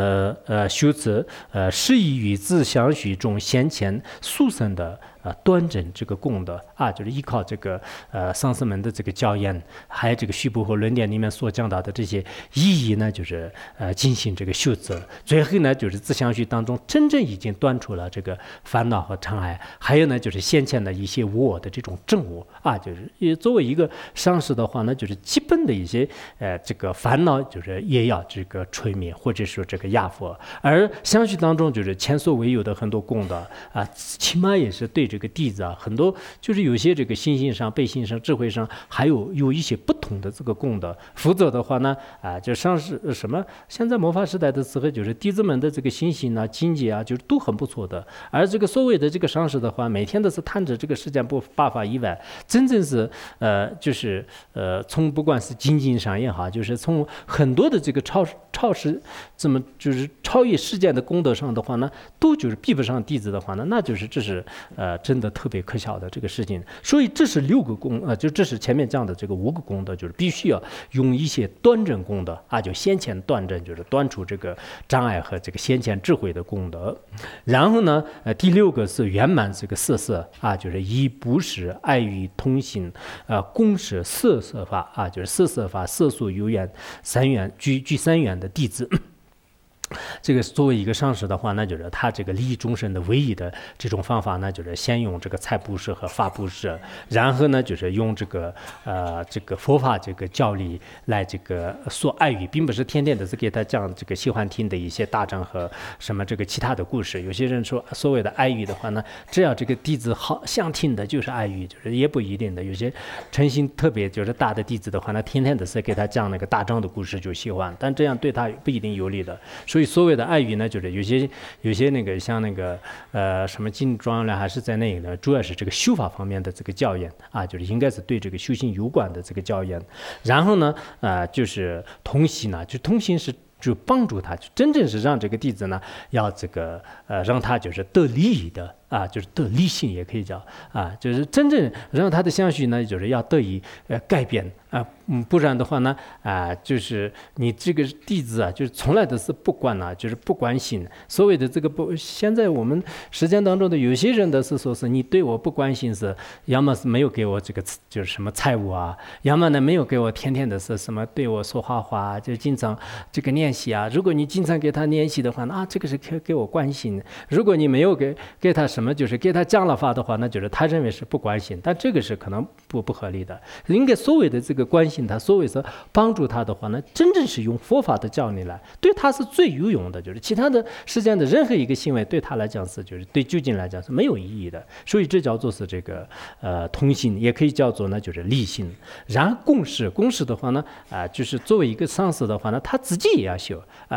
适宜于自相续中先前速生的端正这个功德啊，就是依靠这个上师们的这个教言，还有这个须部和论点里面所讲到的这些意义呢，就是进行这个修责。最后呢，就是自相续当中真正已经断除了这个烦恼和障碍，还有呢，就是先前的一些无我的这种正我啊，就是作为一个上师的话呢，就是基本的一些这个烦恼就是也要这个吹灭，或者说这个压服。而相续当中就是前所未有的很多功德啊，起码也是对这个弟子啊，很多就是有些这个心性上、背性上、智慧上，还有一些不同的这个功德。否则的话呢，就上是什么？现在末法时代的时候，就是弟子们的这个心性啊、境界啊，就是都很不错的。而这个所谓的这个上师的话，每天都是探着这个世间八法以外，真正是就是从不管是精进上也好，就是从很多的这个超世这么就是超越世间的功德上的话呢，都就是比不上弟子的话呢，那就是这是真的特别可笑的这个事情。所以这是6个功就这是前面讲的这个5个功德，就是必须要用一些端正功德啊，就先前端正，就是端除这个障碍和这个先前智慧的功德。然后呢，第6个是圆满这个色啊，就是以不是爱欲通行公使色法啊，就是色法色素有缘三缘具三缘的弟子。这个作为一个上师的话，那就是他这个利益众生的唯一的这种方法呢，就是先用这个财布施和法布施，然后呢就是用这个佛法这个教理来这个说爱语，并不是天天的是给他讲这个喜欢听的一些大章和什么这个其他的故事。有些人说所谓的爱语的话呢，只要这个弟子好想听的就是爱语，就是也不一定的。有些诚心特别就是大的弟子的话呢，天天的是给他讲那个大章的故事就喜欢，但这样对他不一定有利的。所以所谓的爱语呢，就是有些那个像那个什么金庄呢，还是在那里呢，主要是这个修法方面的这个教言啊，就是应该是对这个修行有关的这个教言。然后呢，就是通行呢，就通行是就帮助他，就真正是让这个弟子呢，要这个让他就是得利益的啊，就是得利性也可以叫啊，就是真正让他的相续呢，就是要得以改变啊，不然的话呢就是你这个弟子啊，就是从来都是不管啊，就是不关心。所谓的这个不，现在我们实践当中的有些人的是说是你对我不关心，是要么是没有给我这个就是什么财物啊，要么呢没有给我天天的是什么对我说话，就经常这个练习啊。如果你经常给他练习的话，那这个是给我关心。如果你没有给他什么，就是给他讲了法的话，那就是他认为是不关心，但这个是可能不合理的。应该所谓的这个关心他，所谓是帮助他的话呢，真正是用佛法的教理来，对他是最有用的。就是其他的世间的任何一个行为，对他来讲是就是对究竟来讲是没有意义的。所以这叫做是这个通行，也可以叫做呢就是利行。然后公事的话呢就是作为一个上师的话呢，他自己也要修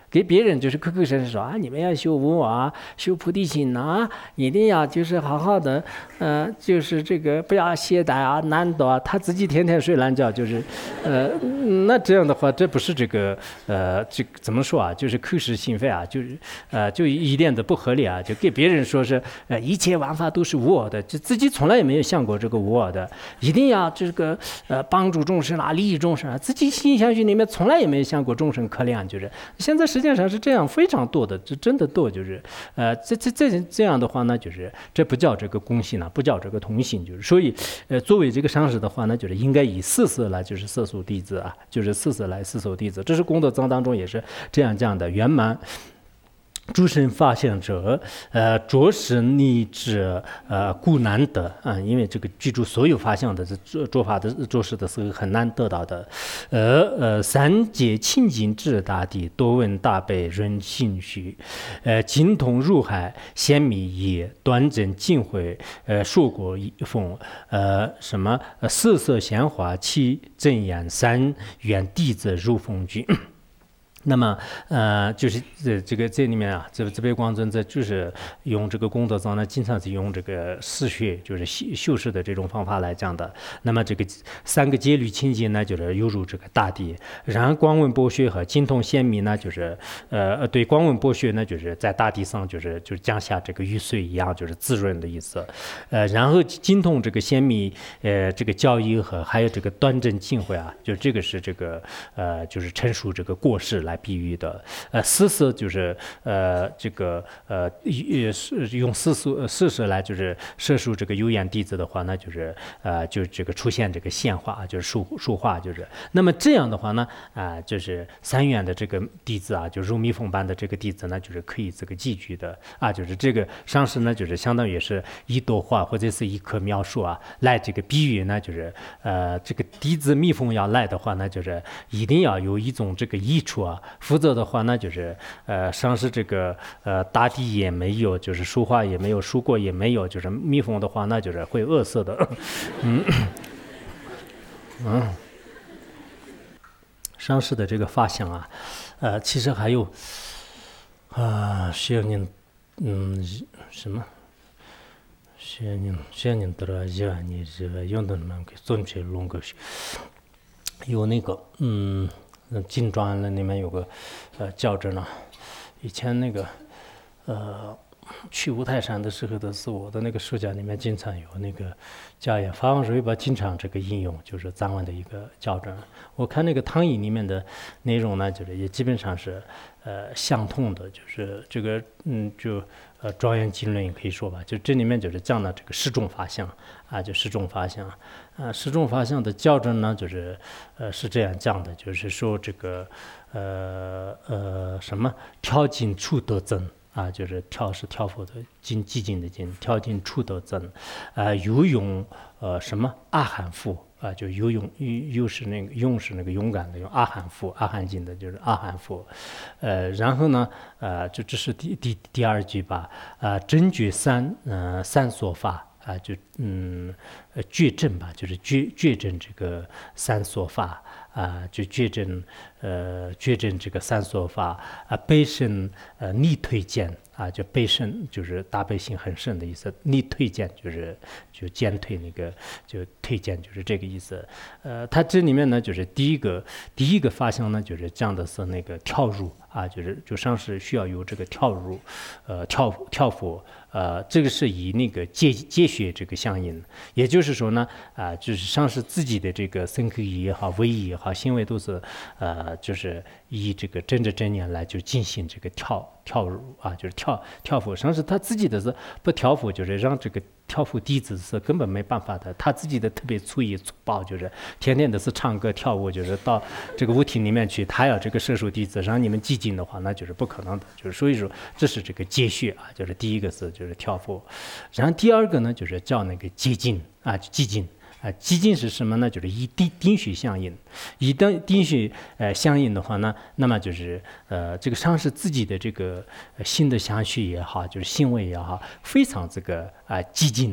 给别人就是口口声声说啊，你们要修无我，修菩提心呐，一定要就是好好的，就是这个不要懈怠啊、懒惰啊。他自己天天睡懒觉，就是，那这样的话，这不是这个这个怎么说啊？就是口是心非啊，就是就一点都不合理啊！就给别人说是一切万法都是无我的，就自己从来也没有想过这个无我的，一定要这个帮助众生啊，利益众生啊，自己心相续里面从来也没有想过众生可怜，就是现在实际上是这样非常多的，这真的多，就是这样的话呢，就是这不叫这个公信啊，不叫这个同心，就是所以作为这个上师的话呢，就是应该以四色来就是色受弟子啊，就是四色来四受弟子，这是功德藏当中也是这样讲的，圆满。诸生发现者，着实立志，故难得啊！因为这个具足所有法相的做法的做事的是很难得到的。三界清净智大地，多闻大悲人心虚，精通入海显密也，端正净慧，硕果风，什么色色鲜花七正言三愿弟子入风具。那么，就是这个这里面啊，这边光尊这就是用这个功德藏呢，经常是用这个视学，就是修饰的这种方法来讲的。那么这个三个戒律清净呢，就是犹如这个大地；然后光文博学和精通显密呢，就是对光文博学呢，就是在大地上就是降下这个雨水一样，就是滋润的意思。然后精通这个显密，这个教义和还有这个端正净慧啊，就这个是这个就是陈述这个过失来比喻的，四色就是这个是用四色来就是摄述这个有眼弟子的话，那就是就这个出现这个现化，就是树化，就是那么这样的话呢，就是三愿的这个弟子啊，就如蜜蜂般的这个弟子呢，就是可以这个记句的啊，就是这个上师呢，就是相当于是一朵花或者是一棵苗树啊，来这个比喻呢，就是这个弟子蜜蜂要来的话呢，就是一定要有一种这个益处啊。否则的话呢，就是上是这个大地也没有，就是树花也没有，树果也没有，就是蜜蜂的话，那就是会饿死的。上市的这个发相啊，其实还有谢您什么？谢您得了一万年这个用的们给总结弄个有那个金砖了里面有个教证呢，以前那个去五台山的时候的是我的那个书架里面经常有那个家业法王水吧，经常这个应用就是藏文的一个教证。我看那个汤译里面的内容呢，就是也基本上是相通的，就是这个就庄严经论也可以说吧，就这里面就是讲的这个十种法相啊，就十种法相十种法相的教证呢，就是是这样讲的，就是说这个什么调尽处得增。就是调是调伏的精，寂静的静，调尽处得增，有勇什么阿含父就有勇又是那个勇是那个勇敢的勇，阿含父阿含经的就是阿含父，然后呢就这是第二句吧，真觉三所法。就觉证吧，就是觉证这个三所法就觉证这个三所法悲深逆推荐就悲深就是大悲心很深的意思，逆推荐就减退那个就推荐就是这个意思。它这里面呢就是第一个法相呢就是讲的是那个跳入就上是需要有这个跳入跳伏。这个是以那个接学这个相应，也就是说呢，就是上师自己的这个身口意也好，威仪也好，行为都是就是以这个真正念来就进行这个跳入就是跳伏。上师他自己的是不跳伏，就是让这个跳伏弟子是根本没办法的，他自己的特别粗野粗暴，就是天天的是唱歌跳舞，就是到这个舞厅里面去，他要这个摄受弟子让你们寂静的话，那就是不可能的，就是所以说这是这个接学就是第一个是就是跳伏，然后第二个呢就是叫那个接近寂静。寂静是什么呢？就是以定学相应，以定学相应的话呢，那么就是这个上师自己的这个心的相续也好，就是行为也好，非常这个寂静的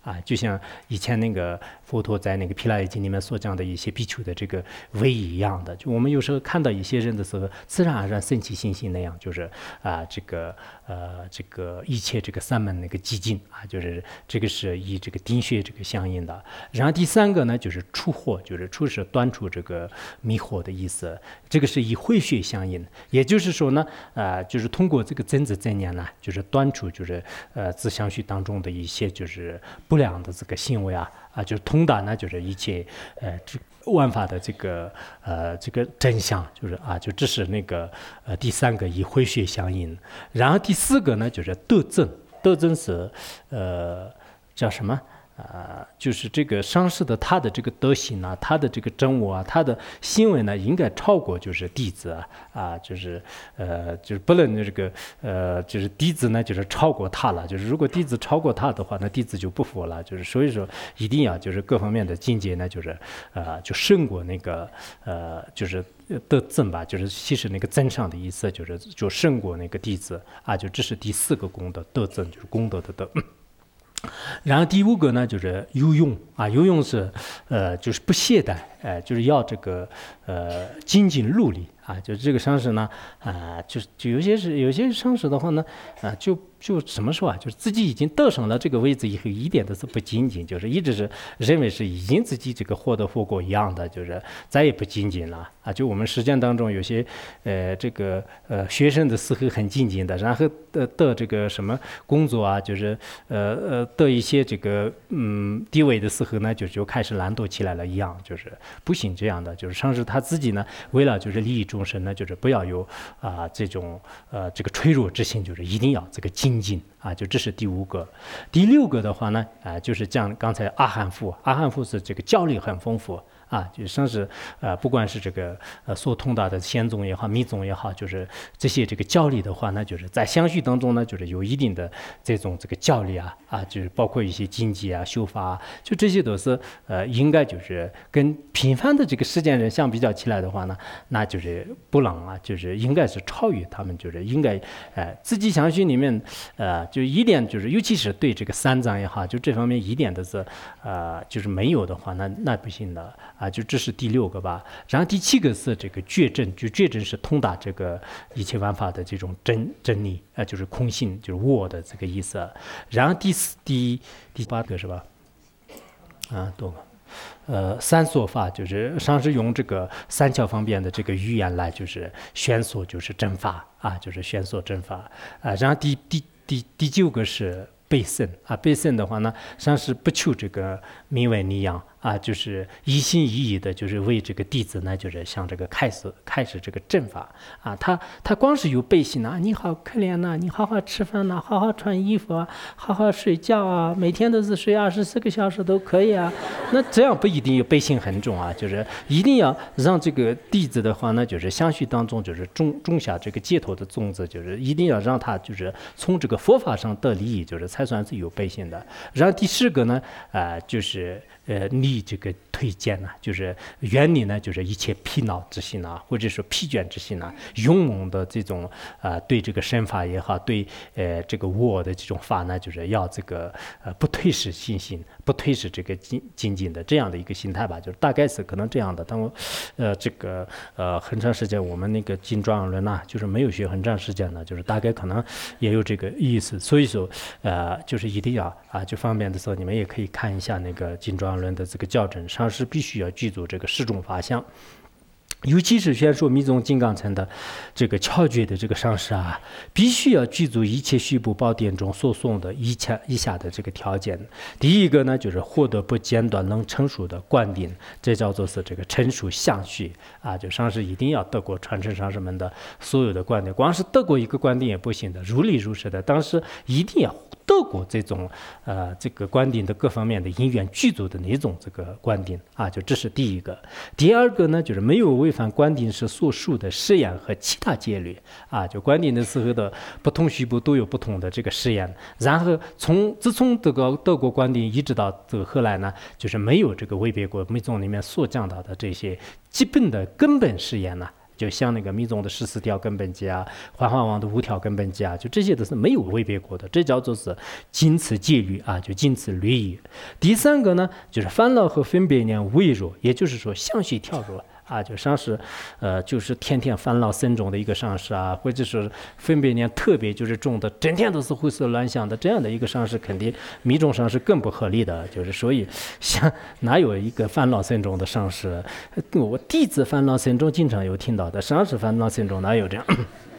啊，就像以前那个佛陀在那个毗拉耶经里面所讲的一些比丘的这个威一样的，就我们有时候看到一些人的时候，自然而然生起信心那样，就是这个一切这个三门那个寂静啊，就是这个是以这个定穴这个相应的。然后第三个呢，就是出惑，就是出是端出这个迷惑的意思，这个是以慧穴相应，也就是说呢，就是通过这个增值增念呢，就是端出就是自相续当中的一些就是不良的这个行为啊，就是通达呢，就是一切这万法的这个真相，就是就这是那个第三个以慧穴相应。然后第四个呢，就是德增，德增是叫什么？就是这个上师的他的这个德行啊，他的这个真我啊，他的行为呢，应该超过就是弟子就是不能这个就是弟子呢，就是超过他了。就是如果弟子超过他的话，那弟子就不服了。就是所以说，一定要就是各方面的境界呢，就是就胜过那个就是德增吧，就是其实那个增上的意思，就胜过那个弟子就这是第四个功德，德增就是功德的德。然后第五个呢，就是有用有用是就是不懈怠，就是要这个精进努力就是这个上师呢就有些上师的话呢就怎么说就是自己已经得上了这个位置以后，一点都是不精进，就是一直是认为是已经自己这个获得佛果一样的，就是再也不精进了就我们实践当中有些这个学生的时候很精进的，然后得这个什么工作就是得一些这个地位的时候呢，就开始懒惰起来了一样，就是不行这样的。就是上师他自己呢，为了就是利益众生呢，就是不要有这种这个脆弱之心，就是一定要这个精进就这是第五个。第六个的话呢就是像刚才阿含父是这个教理很丰富就是上师不管是这个所通达的仙宗也好，密宗也好，就是这些这个教理的话呢，就是在相续当中呢，就是有一定的这个教理就是包括一些经济修法就这些都是应该就是跟平凡的这个世间人相比较起来的话呢，那就是不能就是应该是超越他们，就是应该自己相续里面就一点就是尤其是对这个三藏也好，就这方面一点都是就是没有的话，那不行的就这是第六个吧。然后第七个是这个觉证，就觉证是通达这个一切万法的这种真理就是空性，就是我的这个意思。然后第八个是吧？多个。三说法就是上师用这个三巧方便的这个语言来就是宣说就是正法就是宣说正法然后第九个是备胜备胜的话呢，上师不求这个名为利养就是一心一意的，就是为这个弟子呢，就是向这个开始这个正法他光是有背信你好可怜你好好吃饭好好穿衣服好好睡觉每天都是睡24个小时都可以那这样不一定有背信很重就是一定要让这个弟子的话呢，就是相续当中就是种下这个戒脱的种子，就是一定要让他就是从这个佛法上得利益，就是才算是有背信的。然后第四个呢就是立这个推荐就是远离呢就是一切疲劳之心或者说疲倦之心勇猛的这种对这个身法也好，对这个我的这种法呢，就是要这个不退失信心，不退失这个精进的这样的一个心态吧，就是大概是可能这样的。但我这个很长时间我们那个金庄论就是没有学很长时间的，就是大概可能也有这个意思。所以说就是一定要就方便的时候你们也可以看一下那个金庄论的这个校正，上师必须要记住这个十种法相。尤其是宣说密宗金刚乘的这个窍诀的这个上师必须要记住一切续部宝典中所诵的以下的这个条件。第一个呢，就是获得不间断能成熟的观定，这叫做是这个成熟相续就上师一定要得过传承上师们的所有的观点，光是得过一个观点也不行的，如理如实的，当时一定要得过这种这个观点的各方面的因缘具足的那种这个观点就这是第一个。第二个呢，就是没有违反观点时所述的誓言和其他戒律就观点的时候的不同须部都有不同的这个誓言，然后自从这个德国观点一直到这个后来呢，就是没有这个违背过密宗里面所讲到的这些基本的根本誓言就像那个密宗的14条根本戒啊，环化王的5条根本戒啊，就这些都是没有违背过的，这叫做是仅此戒律啊，就仅此律仪。第3个呢，就是烦恼和分别念微弱，也就是说相续跳弱。啊，就上师，就是天天烦恼深重的一个上师啊，或者是分别念特别就是重的，整天都是胡思乱想的这样的一个上师，肯定密宗上是更不合理的。就是所以，像哪有一个烦恼深重的上师？我弟子烦恼深重，经常有听到的，上师烦恼深重哪有这样？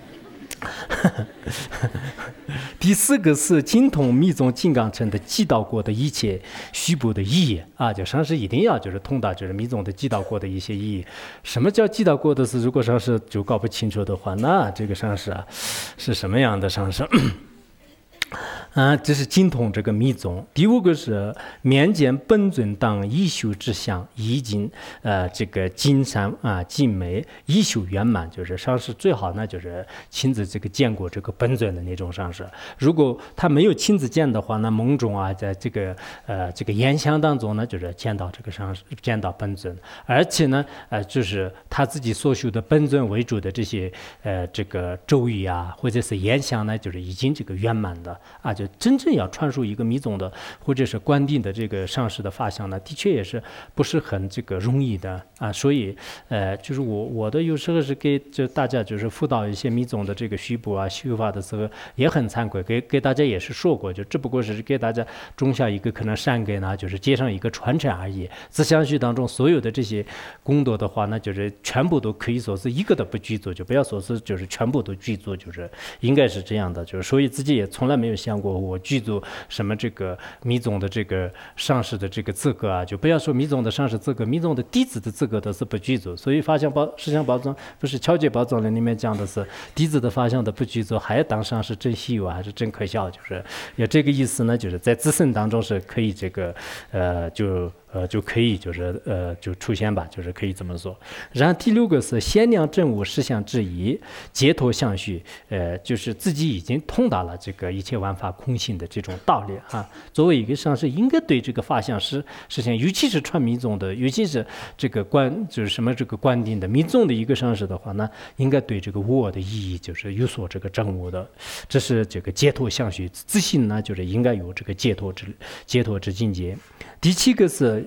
第4个是精通密宗金刚乘的记到过的一切虚部的意义啊，就上师一定要就是通达就是密宗的记到过的一些意义。什么叫记到过的是？如果上师就搞不清楚的话，那这个上师啊是什么样的上师？这是精通这个密宗。第5个是面见本尊当一修之相，已经这个金山啊尽美一修圆满，就是上师最好呢就是亲自这个见过这个本尊的那种上师。如果他没有亲自见的话，那梦中啊在这个言想当中呢，就是见到这个上师，见到本尊，而且呢就是他自己所修的本尊为主的这些这个咒语啊或者是言想呢，就是已经这个圆满的啊，就真正要传授一个密宗的或者是观定的这个上师的法相呢，的确也是不是很这个容易的啊。所以就是我的有时候是给就大家就是辅导一些密宗的这个虚部啊修法的时候，也很惭愧，给大家也是说过，就只不过是给大家种下一个可能善根呢，就是接上一个传承而已。自相续当中所有的这些功德的话呢，就是全部都可以说是一个都不具足，就不要说是就是全部都具足，就是应该是这样的。就是所以自己也从来没有想过我具足什么这个密宗的这个上师的这个资格啊，就不要说密宗的上师资格，密宗的弟子的资格都是不具足。所以法相实相宝藏不是敲解宝藏里面讲的是弟子的法相的不具足，还要当上是真稀有还是真可笑？就是有这个意思呢，就是在自身当中是可以这个就可以就是就出现吧，就是可以这么说。然后第6个是限量证悟实相之一，解脱相续，就是自己已经通达了这个一切万法空性的这种道理啊。作为一个上师，应该对这个法相实现，尤其是传密宗的，尤其是这个就是什么这个观定的密宗的一个上师的话呢，应该对这个我的意义就是有所这个证悟的。这是这个解脱相续，自信呢就是应该有这个解脱之境界。第7个是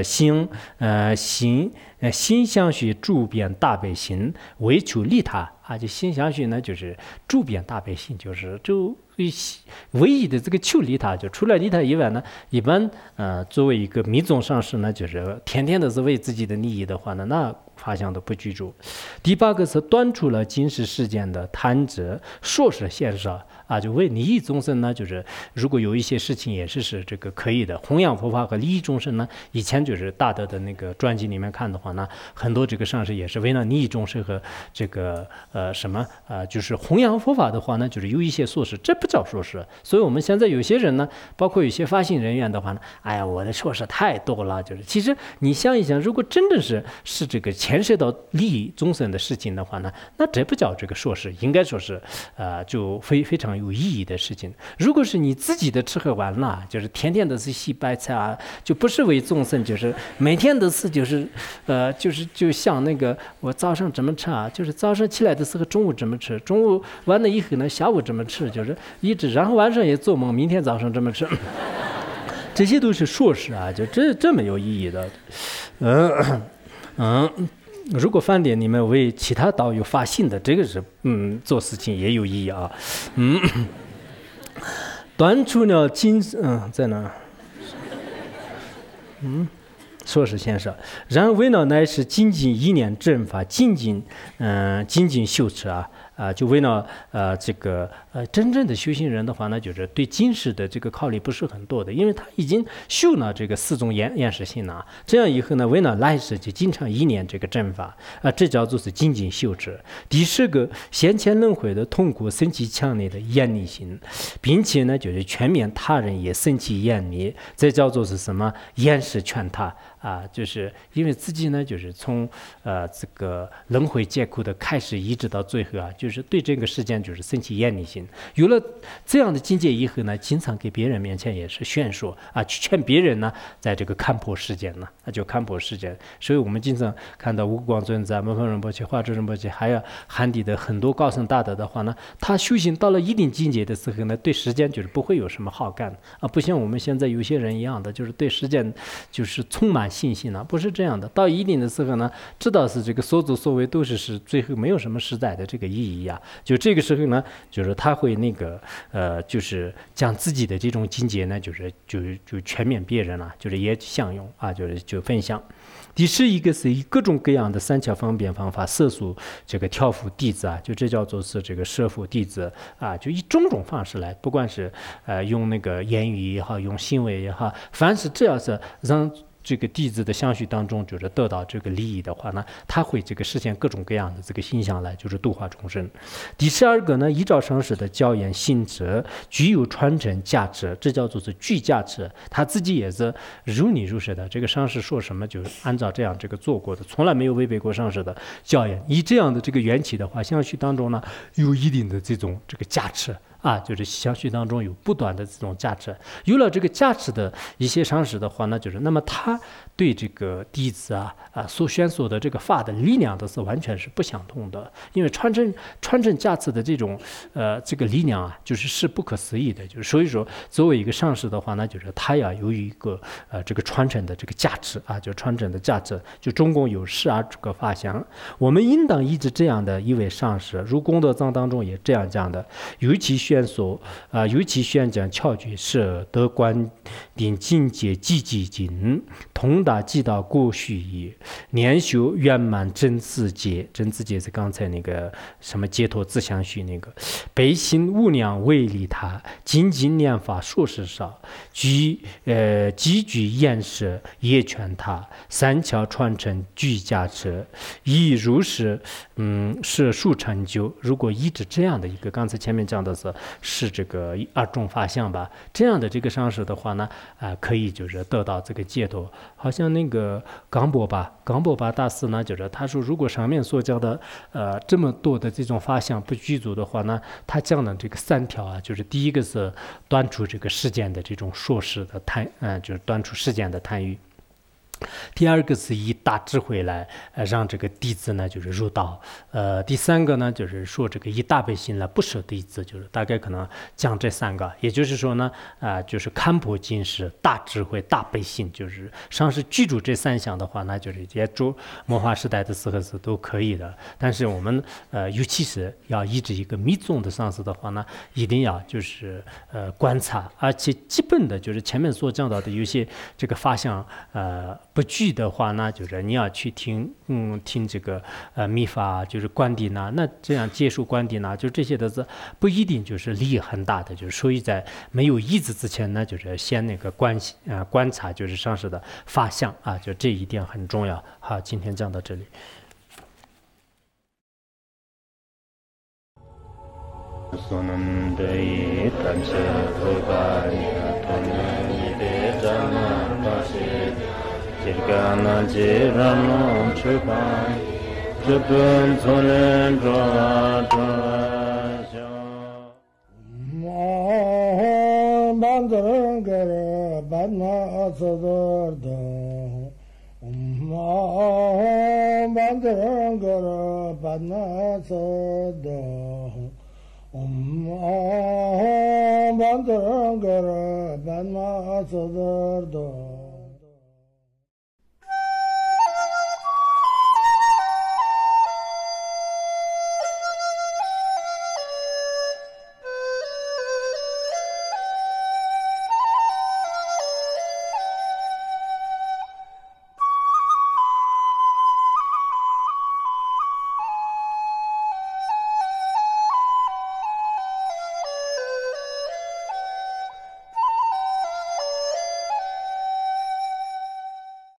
心相续诸遍大悲心，为求利他啊，就心相续呢就是诸遍大悲心，就是就唯一的这个求利他，就除了利他以外呢，一般作为一个密宗上师呢，就是天天都是为自己的利益的话呢，那法相都不居住。第8个是断除了今世世间的贪执硕士现设啊，就为利益众生呢，就是如果有一些事情也是这个可以的，弘扬佛法和利益众生呢，以前就是大德的那个传记里面看的话呢，很多这个上师也是为了利益众生和这个就是弘扬佛法的话呢，就是有一些硕士，这不叫硕士。所以我们现在有些人呢，包括有些发心人员的话呢，哎呀，我的硕士太多了，就是其实你想一想，如果真的是这个牵涉到利益众生的事情的话呢，那这不叫这个硕士，应该说是就非常有意义的事情。如果是你自己的吃喝玩乐，就是天天都是洗白菜啊，就不是为众生，就是每天都是就像那个我早上怎么吃啊，就是早上起来的时候中午怎么吃，中午完了以后呢下午怎么吃，就是一直，然后晚上也做梦明天早上怎么吃这些都是硕士啊，就这没有意义的。如果饭店你们为其他道友发心的，这个是做事情也有意义啊。断除了在哪？硕士先生，然为呢乃是精进一念正法，精进修持啊，就为了这个真正的修行人的话呢，就是对今世的这个考虑不是很多的，因为他已经修了这个4种厌识心了。这样以后呢，为了来世就经常一念这个正法这叫做是精进修持。第10个先前轮回的痛苦升起强烈的厌离心，并且呢就是全面他人也升起厌离，这叫做是什么厌识劝他啊，就是因为自己呢，就是从这个轮回劫苦的开始，一直到最后啊，就是对这个世间就是生起厌离心。有了这样的境界以后呢，经常给别人面前也是劝说啊，去劝别人呢，在这个看破世间呢，那就看破世间。所以我们经常看到无光尊者、摩诃仁波切、华住仁波切，还有汉地的很多高僧大德的话呢，他修行到了一定境界的时候呢，对时间就是不会有什么好感啊，不像我们现在有些人一样的，就是对时间就是充满信心了，不是这样的。到一定的时候呢，知道是这个所作所为都是最后没有什么实在的这个意义啊。就这个时候呢，就是他会那个就是将自己的这种境界呢，就全面别人了，就是也相用啊，就分享。第十一个是以各种各样的三巧方便方法摄诉这个调伏弟子啊，就这叫做是这个摄伏弟子啊，就以种种方式来，不管是用那个言语也好，用行为也好，凡是只要是让这个弟子的相续当中，就是得到这个利益的话呢，他会这个实现各种各样的这个形象来，就是度化众生。第十二个呢，依照上师的教言性质，具有传承价值，这叫做是具价值。他自己也是如理如实的，这个上师说什么就按照这样这个做过的，从来没有违背过上师的教言。以这样的这个缘起的话，相续当中呢，有一定的这种这个价值。啊，就是相续当中有不断的这种价值，有了这个价值的一些上师的话呢，就是那么他对这个弟子所宣说的这个法的力量都是完全是不相同的，因为传承价值的这种这个力量啊，是不可思议的，就是所以说作为一个上师的话呢，就是他要有一个这个传承的这个价值啊，就传承的价值，就总共有12个法相，我们应当依着这样的一位上师，如功德藏当中也这样讲的，尤其宣讲窍诀是得观顶境界寂寂尽，通达即道过续也。年修圆满真自界，真自界是刚才那个什么解脱自相续那个。悲心无量为利他，精进念法数十少，积聚厌识业全他，三巧传承具价值，以如是是数成就。如果依着这样的一个，刚才前面讲的是这个2种法相吧，这样的这个上师的话呢，可以就是得到这个解脱。好像那个冈波巴大师呢，就是他说，如果上面所讲的这么多的这种法相不具足的话呢，他讲的这个3条啊，就是第一个是断除这个世间的这种硕士的就是断除世间的贪欲。第二个是以大智慧来让这个弟子呢就是入道，第3个呢就是说这个以大悲心来不舍弟子，就是大概可能讲这3个，也就是说呢就是看破尽识、大智慧、大悲心，就是上师具足这3项的话，那就是也住末法时代的时候是都可以的。但是我们尤其是要依着一个密宗的上师的话呢，一定要就是观察，而且基本的就是前面所讲到的有些这个法相不具的话呢，就是你要去听这个密法，就是观点呐，那这样接受观点呐，就这些的是不一定就是利益很大的，就是所以在没有依止之前呢，就是先那个观察，就是上师的法相啊，就这一点很重要。好，今天讲到这里。 Jirgana jirano chupai, jupun solen droa droa Mahon bandarangara badna asadarda Mahon bandarangara badna asadarda Mahon bandarangara badna asadarda